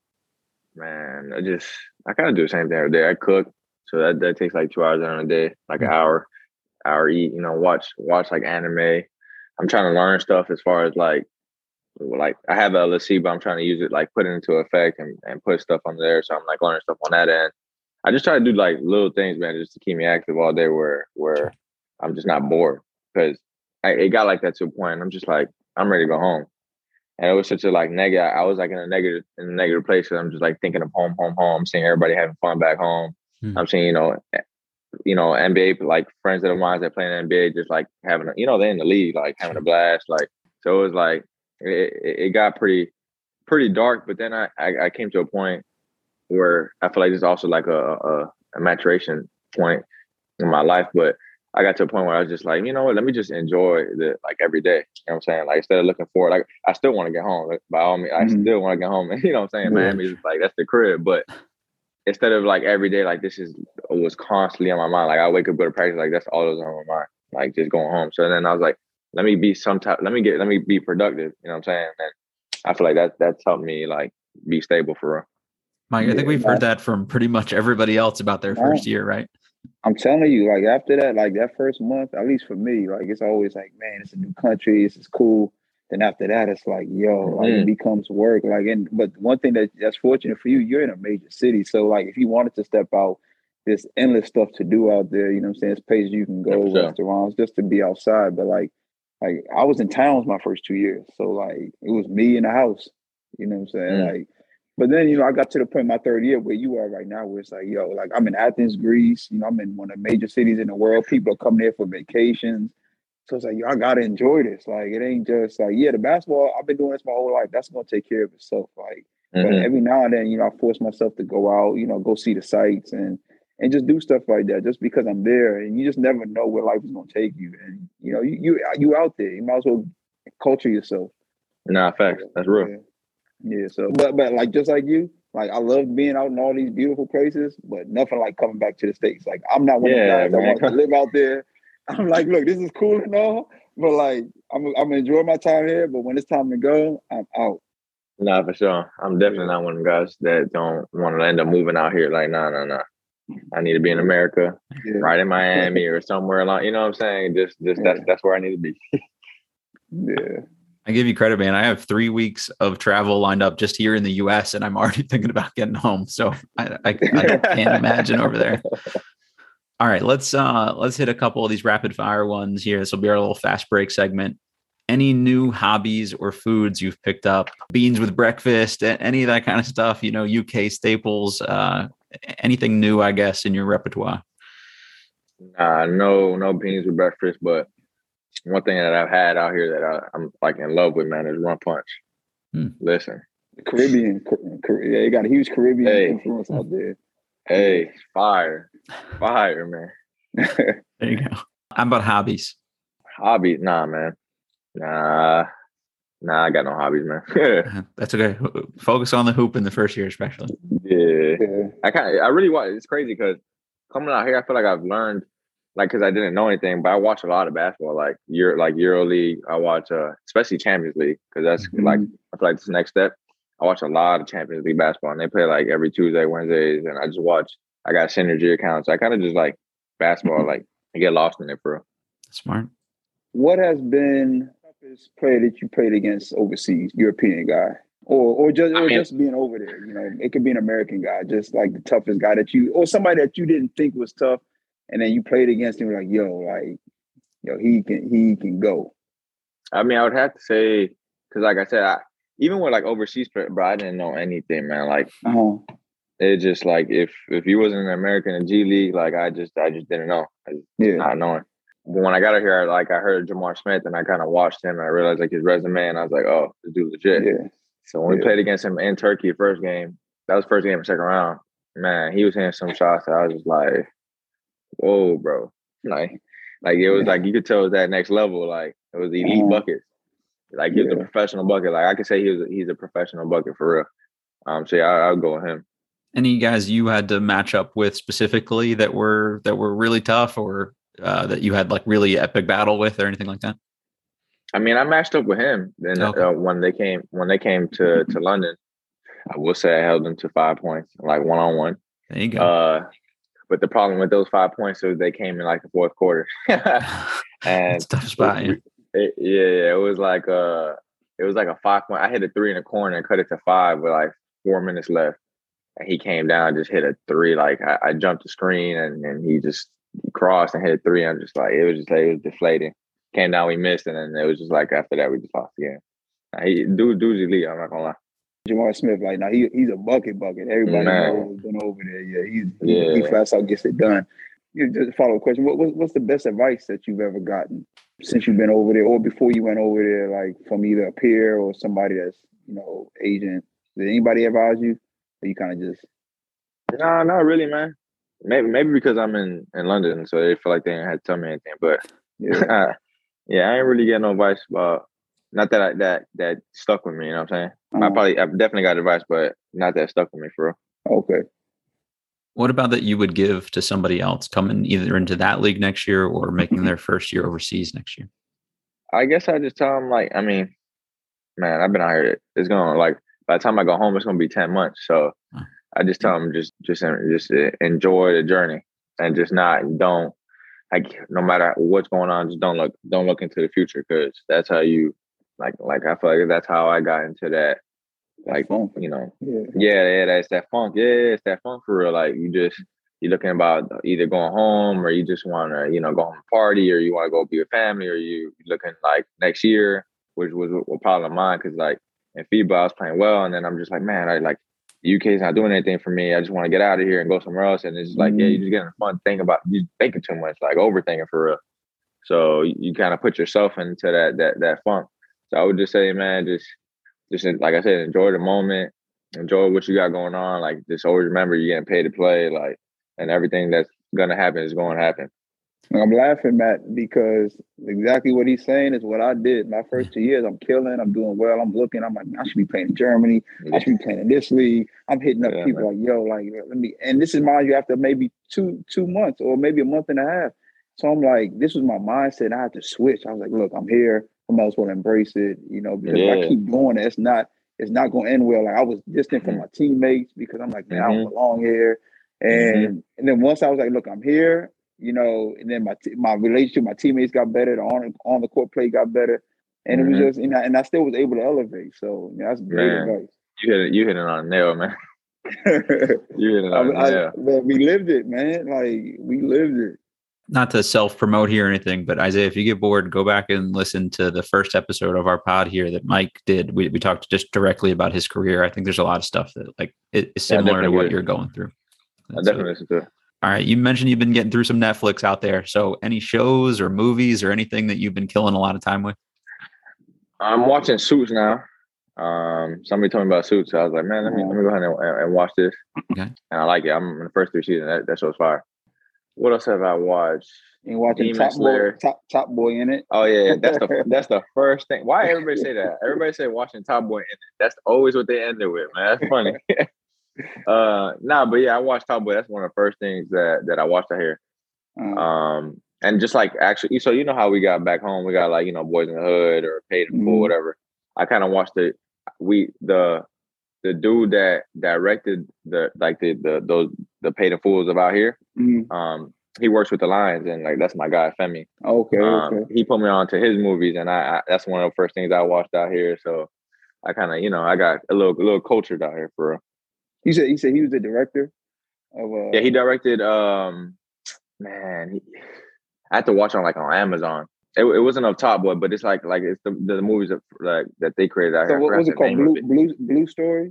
Man, I just I kind of do the same thing every day. I cook, so that, that takes like two hours out of the day, like an Mhm. hour, hour eat. You know, watch watch like anime. I'm trying to learn stuff as far as like like I have L S C, but I'm trying to use it like put it into effect and, and put stuff on there. So I'm like learning stuff on that end. I just try to do like little things, man, just to keep me active all day where where I'm just not bored. Because it got like that to a point. I'm just like, I'm ready to go home. And it was such a like negative. I was like in a negative in a negative place. I'm just like thinking of home, home, home. I'm seeing everybody having fun back home. Hmm. I'm seeing, you know, you know, N B A like friends of mine that play in the N B A just like having a, you know, they're in the league, like having a blast. Like so it was like it, it got pretty pretty dark, but then I, I I came to a point where I feel like it's also like a, a a maturation point in my life. But I got to a point where I was just like, you know what, let me just enjoy the like every day. You know what I'm saying? Like instead of looking forward, like I still want to get home. Like, by all means, I Mhm. still want to get home. You know what I'm saying? Yeah. Miami is like that's the crib. But instead of like every day, like this is was constantly on my mind. Like I wake up, go to practice, like that's all that was on my mind. Like just going home. So then I was like, let me be some type, let me get let me be productive. You know what I'm saying? And I feel like that that's helped me like be stable for real. Mike, I think Yeah, we've no. heard that from pretty much everybody else about their No. first year, right? I'm telling you, like after that, like that first month, at least for me, like it's always like, man, it's a new country, this is cool. Then after that, it's like, yo, like Mhm. it becomes work. Like, and but one thing that that's fortunate for you, you're in a major city, so like if you wanted to step out, there's endless stuff to do out there. You know what I'm saying? It's places you can go, Yeah, for sure. restaurants, just to be outside. But like, like I was in towns my first two years, so like it was me in the house. You know what I'm saying? Mm. Like. But then, you know, I got to the point in my third year where you are right now, where it's like, yo, like I'm in Athens, Greece. You know, I'm in one of the major cities in the world. People are coming there for vacations. So it's like, yo, I gotta enjoy this. Like, it ain't just like, yeah, the basketball, I've been doing this my whole life. That's gonna take care of itself. Like, but Mhm. every now and then, you know, I force myself to go out, you know, go see the sights and and just do stuff like that, just because I'm there. And you just never know where life is gonna take you. And you know, you you you out there. You might as well culture yourself. Nah, facts. That's real. Yeah. Yeah, so but but like just like you, like I love being out in all these beautiful places, but nothing like coming back to the States. Like I'm not one Yeah, of the guys that man. wants to live out there. I'm like, look, this is cool and all, but like I'm I'm enjoying my time here. But when it's time to go, I'm out. Nah, for sure. I'm definitely Yeah. not one of them guys that don't want to end up moving out here. Like, nah, nah, nah. I need to be in America, Yeah. right in Miami or somewhere along. You know what I'm saying? Just, just that's Yeah. that's where I need to be. Yeah. I give you credit, man. I have three weeks of travel lined up just here in the U S, and I'm already thinking about getting home. So I, I, I can't imagine over there. All right, let's uh let's hit a couple of these rapid fire ones here. This will be our little fast break segment. Any new hobbies or foods you've picked up? Beans with breakfast, a- any of that kind of stuff, you know, U K staples, uh, anything new, I guess, in your repertoire? Nah, no, no beans with breakfast. But one thing that I've had out here that I, I'm like in love with, man, is rum punch. Hmm. Listen, Caribbean, Car- yeah, they got a huge Caribbean Hey. influence out there. hey, fire, fire, man. There you go. How about hobbies? Hobbies, nah, man. Nah, nah, I got no hobbies, man. That's okay. Focus on the hoop in the first year, especially. yeah. Yeah. I kind of, I really want. It's crazy because coming out here, I feel like I've learned like because I didn't know anything, but I watch a lot of basketball, like Euro, like EuroLeague. I watch, uh, especially Champions League, because that's mm-hmm. like I feel like it's the next step. I watch a lot of Champions League basketball, and they play like every Tuesday, Wednesdays, and I just watch. I got a Synergy account, so I kind of just like basketball, like I get lost in it, bro. Smart. What has been the toughest player that you played against overseas, European guy, or or just or I mean, just being over there? You know, it could be an American guy, just like the toughest guy that you, or somebody that you didn't think was tough, and then you played against him, like, yo, like, yo, he can he can go. I mean, I would have to say, because like I said, I, even with like overseas, bro, I didn't know anything, man. Like, uh-huh. It just like if if he wasn't an American in G League, like I just I just didn't know. I just yeah. not knowing. But when I got out here, like I heard Jamar Smith, and I kind of watched him, and I realized like his resume, and I was like, oh, this dude legit. Yeah. So when yeah. we played against him in Turkey, first game, that was first game of second round. Man, he was hitting some shots that I was just like, whoa, bro. Like, like it was yeah. like you could tell it was that next level. Like it was elite uh-huh. buckets. Like he was yeah. a professional bucket. Like I could say he was he's a professional bucket for real. Um, so yeah, I, I'll go with him. Any guys you had to match up with specifically that were that were really tough, or uh, that you had like really epic battle with, or anything like that? I mean, I matched up with him. Then okay. uh, when they came when they came to to London, I will say I held them to five points, like one on one. There you go. Uh, but the problem with those five points is they came in like the fourth quarter, and it's a tough spot. It, it, yeah, yeah, it was like uh it was like a five point. I hit a three in the corner and cut it to five with like four minutes left. And he came down, just hit a three. Like I, I jumped the screen, and, and he just crossed and hit a three. I'm just like, it was just like, it was deflating. Came down, we missed, and then it was just like after that we just lost the game. Now, he dude, dude's elite. I'm not gonna lie. Jamar Smith, like now he he's a bucket bucket. Everybody Man. knows been over there. Yeah, he's yeah. he, he flat out gets it done. You just a follow-up question. What, what what's the best advice that you've ever gotten since you've been over there, or before you went over there, like from either a peer or somebody that's, you know, agent? Did anybody advise you? Or you kind of just No, not really, man. Maybe maybe because I'm in, in London, so they feel like they didn't have to tell me anything. But yeah, yeah, I ain't really getting no advice about not that I, that that stuck with me. You know what I'm saying? Uh-huh. I probably I definitely got advice, but not that stuck with me for real. Okay. What about that you would give to somebody else coming either into that league next year or making their first year overseas next year? I guess I just tell them, like, I mean, man, I've been out here. It's gonna like by the time I go home, it's gonna be ten months. So. Huh. I just tell them just just just enjoy the journey and just not don't like no matter what's going on, just don't look don't look into the future, because that's how you like like I feel like that's how I got into that, like funk. You know yeah. yeah yeah that's that funk yeah it's that funk for real. Like you just you're looking about either going home, or you just want to you know go home and party, or you want to go be with family, or you looking like next year, which was a problem of mine, because like in FIBA I was playing well, and then I'm just like, man, I like. The U K is not doing anything for me. I just want to get out of here and go somewhere else. And it's just like, mm-hmm. yeah, you're just getting a fun thing about you thinking too much, like overthinking for real. So you, you kind of put yourself into that that that funk. So I would just say, man, just just like I said, enjoy the moment, enjoy what you got going on. Like just always remember you're getting paid to play, like, and everything that's gonna happen is going to happen. I'm laughing, Matt, because exactly what he's saying is what I did. My first two years, I'm killing, I'm doing well, I'm looking, I'm like, I should be playing in Germany, yeah. I should be playing in this league. I'm hitting up yeah, people man. like, yo, like, let me, and this is mind you after maybe two two months or maybe a month and a half. So I'm like, this was my mindset. I had to switch. I was like, look, I'm here. I might as well embrace it, you know, because yeah. if I keep doing it, it's not, it's not going to end well. Like I was distant mm-hmm. from my teammates because I'm like, man, mm-hmm. I don't belong here. And mm-hmm. and then once I was like, look, I'm here. You know, and then my t- my relationship, my teammates got better. The on on the court play got better, and mm-hmm. it was just, and I, and I still was able to elevate. So yeah, that's great man, advice. You hit it, you hit it on a nail, man. you hit it on I, a nail. I, man, we lived it, man. Like we lived it. Not to self promote here or anything, but Isaiah, if you get bored, go back and listen to the first episode of our pod here that Mike did. We we talked just directly about his career. I think there's a lot of stuff that like it is similar yeah, to what good. you're going through. I definitely listen to it. All right. You mentioned you've been getting through some Netflix out there. So any shows or movies or anything that you've been killing a lot of time with? I'm watching Suits now. Um, somebody told me about Suits. So I was like, man, let me let me go ahead and, and watch this. Okay. And I like it. I'm in the first three seasons. That, that show's fire. What else have I watched? You watching Top Boy, Top, Top Boy in it? Oh yeah, that's the that's the first thing. Why everybody say that? Everybody say watching Top Boy in it. That's always what they end it with, man. That's funny. uh, nah, but yeah, I watched Top Boy. That's one of the first things that that I watched out here. Mm. Um, And just like actually, so you know how we got back home, we got like, you know, Boys in the Hood or Paid in Full, Mhm. whatever. I kind of watched it. We the the dude that directed the like the the those the Paid in Fulls of out here. Mhm. Um, he works with the Lions, and like that's my guy, Femi. Okay, Um, okay. he put me on to his movies, and I, I that's one of the first things I watched out here. So I kind of, you know, I got a little a little cultured out here for real. He said he said he was the director of uh Yeah, he directed. Um, man, he, I had to watch on like on Amazon. It, it wasn't up Top Boy, but it's like like it's the, the movies that like that they created out so here. I what forgot was it the called? name of Blue it. Blue Blue Story?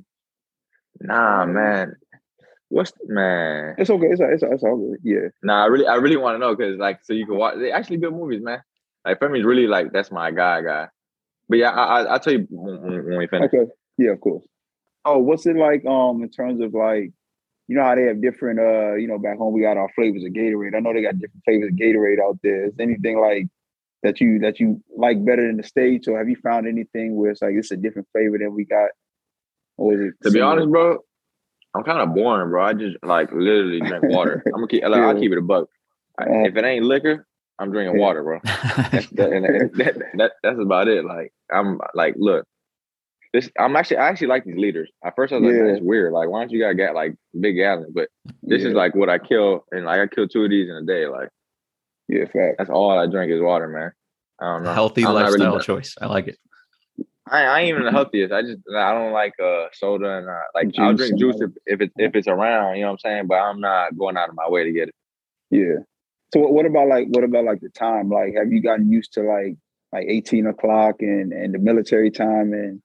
Nah, Um, man. What's man? It's okay. It's it's, it's all good. Yeah. Nah, I really I really want to know because like so you can watch. They actually good movies, man. Like Femi's really like that's my guy, guy. But yeah, I, I I'll tell you when, when we finish. Okay. Yeah, of course. Oh, what's it like um in terms of like, you know how they have different uh, you know, back home we got our flavors of Gatorade. I know they got different flavors of Gatorade out there. Is there anything like that you that you like better than the States, or have you found anything where it's like it's a different flavor than we got? Or is it To be similar? honest, bro, I'm kind of boring, bro. I just like literally drink water. I'm gonna keep. Like, I'll Yeah. keep it a buck. I- Uh, if it ain't liquor, I'm drinking Yeah. water, bro. That's, that, and that, that, that, that's about it. Like I'm like, look, this. I'm actually I actually like these liters. At first, I was like, Yeah. man, it's weird. Like, why don't you got got like big gallons? But this yeah. is like what I kill, and like I kill two of these in a day. Like Yeah, fact. that's all I drink is water, man. I don't know. Healthy I'm not really lifestyle done. choice. I like it. I, I ain't even the healthiest. I just I don't like uh soda and uh, like I'll Juice drink and juice all if, if it's if it's around, you know what I'm saying. But I'm not going out of my way to get it. Yeah. So what, what about like what about like the time? Like, have you gotten used to like like eighteen o'clock and and the military time and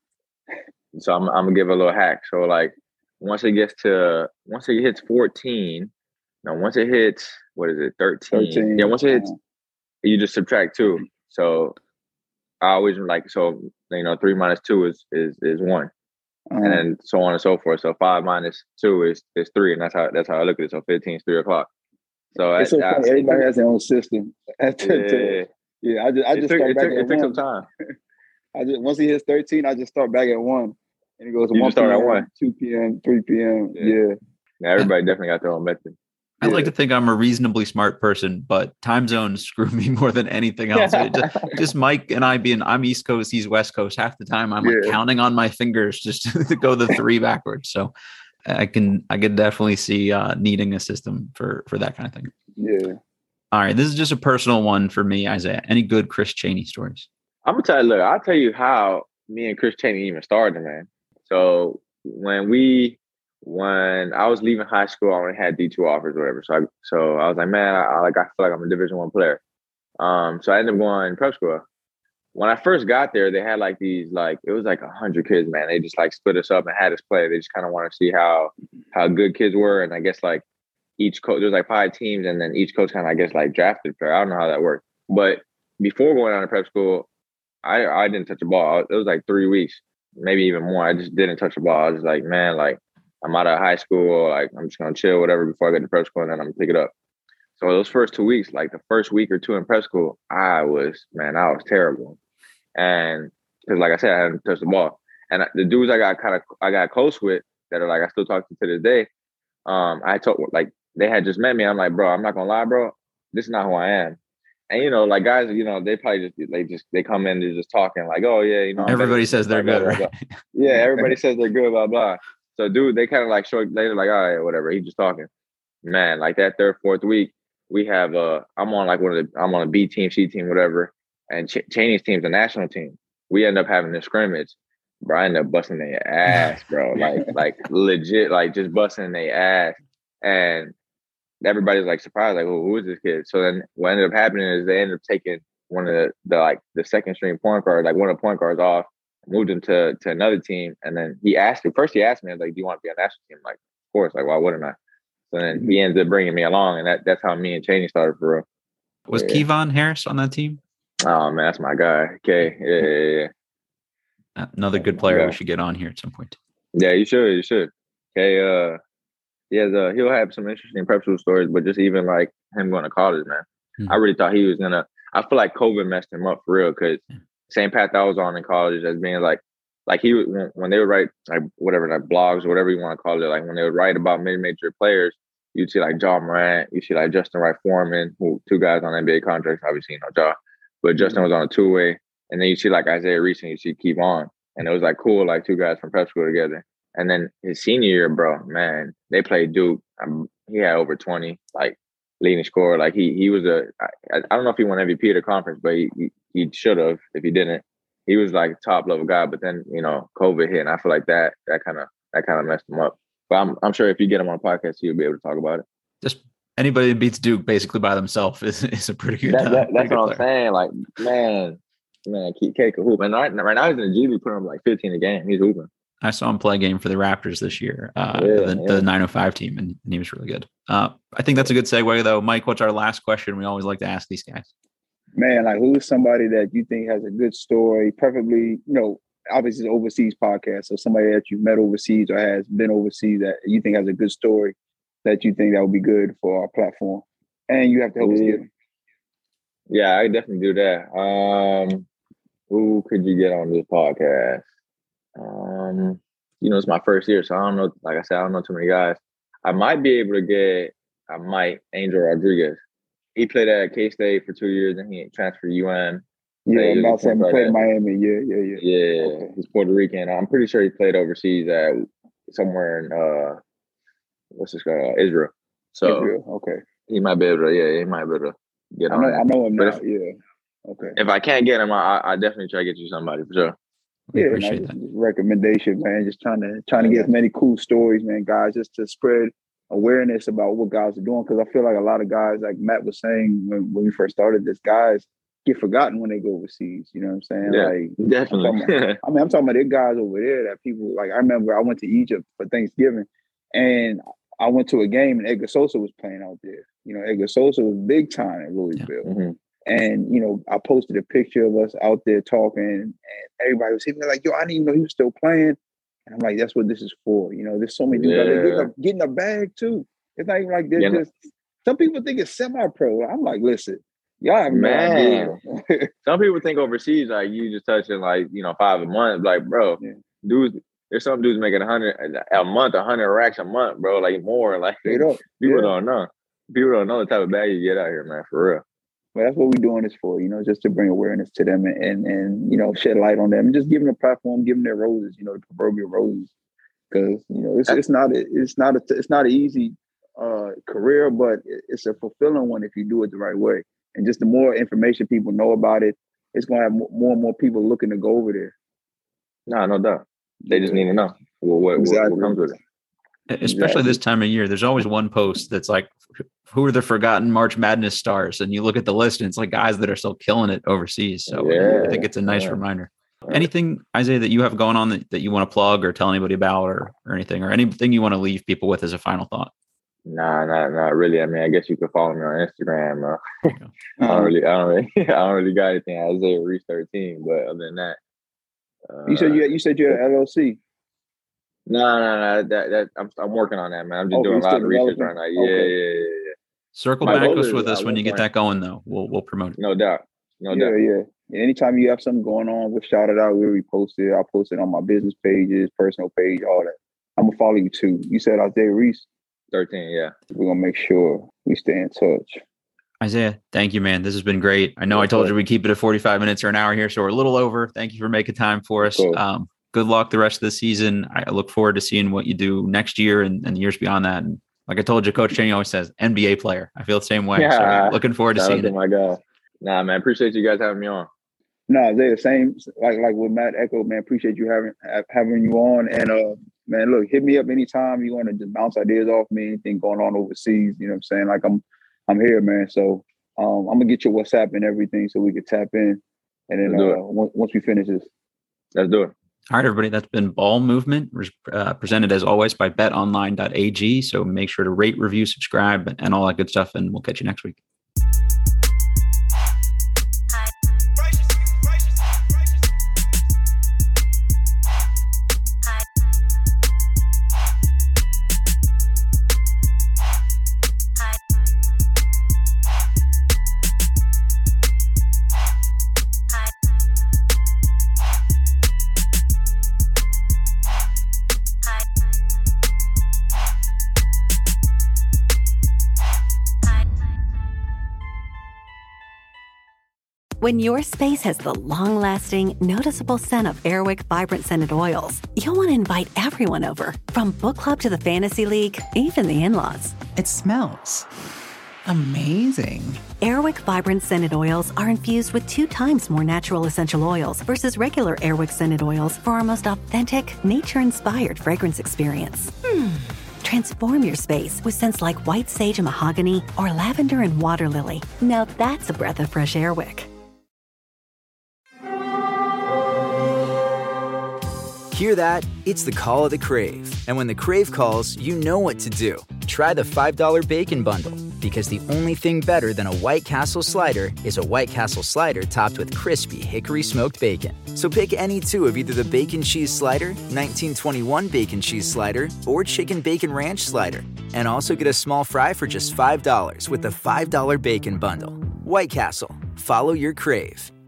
So I'm I'm gonna give a little hack. So like once it gets to once it hits fourteen, now once it hits what is it thirteen? thirteen? Yeah, once it hits, uh, you just subtract two. So I always like so you know three minus two is is is one, uh, and then so on and so forth. So five minus two is is three, and that's how that's how I look at it. So fifteen is three o'clock. So it's I, so I, funny. it Everybody took- has their own system. yeah, yeah, I just I it just took start it back took, at it took some one. time. I just once he hits thirteen, I just start back at one, and it goes You one just start at p.m., one. two p.m., three p.m. Yeah. Yeah, Now everybody definitely got their own method. I like Yeah. to think I'm a reasonably smart person, but time zones screw me more than anything else. It just, just Mike and I being, I'm East Coast, he's West Coast. Half the time I'm like Yeah. counting on my fingers just to go the three backwards. So I can, I can definitely see uh, needing a system for, for that kind of thing. yeah. All right. This is just a personal one for me, Isaiah. Any good Chris Chaney stories? I'm gonna tell you, look, I'll tell you how me and Chris Chaney even started, man. So when we when I was leaving high school, I only had D two offers or whatever. So I so I was like, man, I, I like I feel like I'm a Division One player. Um, so I ended up going prep school. When I first got there, they had like these like it was like a hundred kids, man. They just like split us up and had us play. They just kind of want to see how how good kids were, and I guess like each coach there was like five teams, and then each coach kind of I guess like drafted a player. I don't know how that worked, but before going on to prep school, I I didn't touch a ball. It was like three weeks, maybe even more. I just didn't touch a ball. I was like, man, like I'm out of high school. Like I'm just gonna chill, whatever, before I get to prep school, and then I'm gonna pick it up. So those first two weeks, like the first week or two in prep school, I was man, I was terrible. And because, like I said, I hadn't touched the ball. And the dudes I got kind of I got close with that are like I still talk to to this day. Um, I told like they had just met me. I'm like, bro, I'm not gonna lie, bro. This is not who I am. And you know, like guys, you know, they probably just they just they come in, they're just talking like, oh yeah, you know, I'm Everybody better, says they're blah, good, blah, blah, right? blah. Yeah, everybody says they're good, blah blah. So, dude, they kind of like short later, like, all right, whatever. He's just talking. Man, like that third, fourth week, we have uh, I'm on like one of the, I'm on a B team, C team, whatever, and Ch- Chaney's team's a national team. We end up having this scrimmage. Bro, I end up busting their ass, bro. Like, like legit, like just busting their ass. And everybody's like surprised, like, well, who is this kid? So then what ended up happening is they ended up taking one of the, the like the second string point guard, like one of the point guards off, moved him to, to another team. And then he asked me, first he asked me, like, do you want to be on the national team? I'm like, of course, like, why wouldn't I? So then he ends up bringing me along, and that, that's how me and Chaney started for real. Was Yeah. Kevon Harris on that team? Oh man, that's my guy. Okay. Yeah, yeah, yeah. Another good player Yeah. we should get on here at some point. Yeah, you should, you should. Okay, uh he has uh he'll have some interesting prep school stories, but just even like him going to college, man. Hmm. I really thought he was gonna I feel like COVID messed him up for real, because same path I was on in college as being like like he when, when they would write like whatever like blogs or whatever you want to call it, like when they would write about mid major players, you'd see like Ja Morant, you see like Justin Wright Foreman, who two guys on N B A contracts, obviously, you know, Ja, but Justin was on a two-way. And then you see like Isaiah Reese and you see Keep On. And it was like cool, like two guys from prep school together. And then his senior year, bro, man, they played Duke. Um, he had over twenty, like leading scorer. Like he he was a, I, I don't know if he won M V P of the conference, but he he, he should have if he didn't. He was like top level guy, but then, you know, COVID hit, and I feel like that that kind of that kind of messed him up. But I'm I'm sure if you get him on a podcast, he'll be able to talk about it. Just anybody that beats Duke basically by themselves is, is a pretty good. That, that, uh, that's pretty what good I'm player. saying. Like, man, man, K K could hoop. And right, right now he's in the G League, putting him like fifteen a game. He's hooping. I saw him play a game for the Raptors this year, uh, Yeah, the, yeah. the nine oh five team, and, and he was really good. Uh, I think that's a good segue, though. Mike, what's our last question? We always like to ask these guys. Man, like who's somebody that you think has a good story, preferably, you know, obviously it's an overseas podcast, so somebody that you met overseas or has been overseas that you think has a good story that you think that would be good for our platform. And you have to help us get them. Yeah, I definitely do that. Um, who could you get on this podcast? Um, you know, it's my first year, so I don't know. Like I said, I don't know too many guys. I might be able to get, I might, Angel Rodriguez. He played at K-State for two years, and he transferred to U M. Yeah, He was about a saying point played guard in at- Miami. Yeah, yeah, yeah. Yeah, Okay. he's Puerto Rican. I'm pretty sure he played overseas at somewhere in uh, what's this called, Israel. So Israel. Okay. he might be able to. Yeah, he might be able to get I on. know, there. I know him But now. if- yeah. Okay. If I can't get him, I, I definitely try to get you somebody for sure. We Yeah, appreciate man, that. just, just recommendation, man. Just trying to trying to get as many cool stories, man, guys, just to spread awareness about what guys are doing. Because I feel like a lot of guys, like Matt was saying when, when we first started this, guys get forgotten when they go overseas. You know what I'm saying? Yeah, Like Definitely. I'm talking about- I mean, I'm talking about there guys over there that people like. I remember I went to Egypt for Thanksgiving, and I went to a game, and Edgar Sosa was playing out there. You know, Edgar Sosa was big time at Louisville. Mhm. And, you know, I posted a picture of us out there talking, and everybody was hitting me like, yo, I didn't even know he was still playing. And I'm like, that's what this is for. You know, there's so many dudes out there getting Yeah. a, getting a bag too. It's not even like they're Yeah, no. just, some people think it's semi-pro. I'm like, listen, y'all have no Man. idea. Some people think overseas, like you just touching like, you know, five a month. Like, bro, Yeah. dudes, there's some dudes making a hundred a month, a hundred racks a month, bro. Like more. Like Straight up. people Yeah. don't know. People don't know the type of bag you get out here, man. For real. But that's what we're doing this for, you know, just to bring awareness to them and, and, and you know, shed light on them and just give them a platform, give them their roses, you know, the proverbial roses. Because, you know, it's it's not a, it's not a, it's not an easy uh, career, but it- it's a fulfilling one if you do it the right way. And just the more information people know about it, it's going to have mo- more and more people looking to go over there. No, no doubt. They just need to know what what, Exactly. what comes with it. Especially Exactly. this time of year, there's always one post that's like, who are the forgotten March Madness stars? And you look at the list and it's like guys that are still killing it overseas. So Yeah, I think it's a nice yeah. reminder. Anything, Isaiah, that you have going on that, that you want to plug or tell anybody about or, or anything, or anything you want to leave people with as a final thought? Nah, not not really. I mean, I guess you could follow me on Instagram. Uh, There you go. I don't Uh, really, I don't really, I don't really got anything. Isaiah Reese thirteen, but other than that, uh, you said you you said you're an L L C. No, no, no. That that I'm I'm working on that, man. I'm just Okay, doing a you're lot still of research developing? right now. Yeah, Okay. yeah, yeah, yeah. Circle My back goal us is with us at when one you get point- that going, though. We'll we'll promote it. No doubt, no yeah, doubt. yeah. And anytime you have something going on, we'll shout it out. We'll repost it. I'll post it on my business pages, personal page, all that. I'm gonna follow you too. You said Isaiah Reese. Thirteen, yeah. We're gonna make sure we stay in touch. Isaiah, thank you, man. This has been great. I know I Yes, told sir. you we keep it at forty-five minutes or an hour here, so we're a little over. Thank you for making time for us. Cool. Um, good luck the rest of the season. I look forward to seeing what you do next year and, and years beyond that. And like I told you, Coach Cheney always says, N B A player. I feel the same way. Yeah. So looking forward to Shout out seeing to it. my guy. Nah, man. Appreciate you guys having me on. No, Isaiah, same like like with Matt Echo, man. Appreciate you having ha- having you on. And uh man, look, hit me up anytime you want to just bounce ideas off me, anything going on overseas. You know what I'm saying? Like I'm I'm here, man. So um I'm gonna get your WhatsApp and everything so we can tap in. And then Let's do uh, once, once we finish this. Let's do it. All right, everybody. That's been Ball Movement, uh, presented as always by bet online dot a g. So make sure to rate, review, subscribe, and all that good stuff. And we'll catch you next week. When your space has the long-lasting, noticeable scent of Airwick Vibrant Scented Oils, you'll want to invite everyone over, from book club to the fantasy league, even the in-laws. It smells amazing. Airwick Vibrant Scented Oils are infused with two times more natural essential oils versus regular Airwick Scented Oils for our most authentic, nature-inspired fragrance experience. Hmm. Transform your space with scents like white sage and mahogany or lavender and water lily. Now that's a breath of fresh Airwick. Hear that? It's the call of the Crave. And when the Crave calls, you know what to do. Try the five dollar Bacon Bundle, because the only thing better than a White Castle slider is a White Castle slider topped with crispy hickory smoked bacon. So pick any two of either the Bacon Cheese Slider, nineteen twenty-one Bacon Cheese Slider, or Chicken Bacon Ranch Slider. And also get a small fry for just five dollars with the five dollar Bacon Bundle. White Castle. Follow your Crave.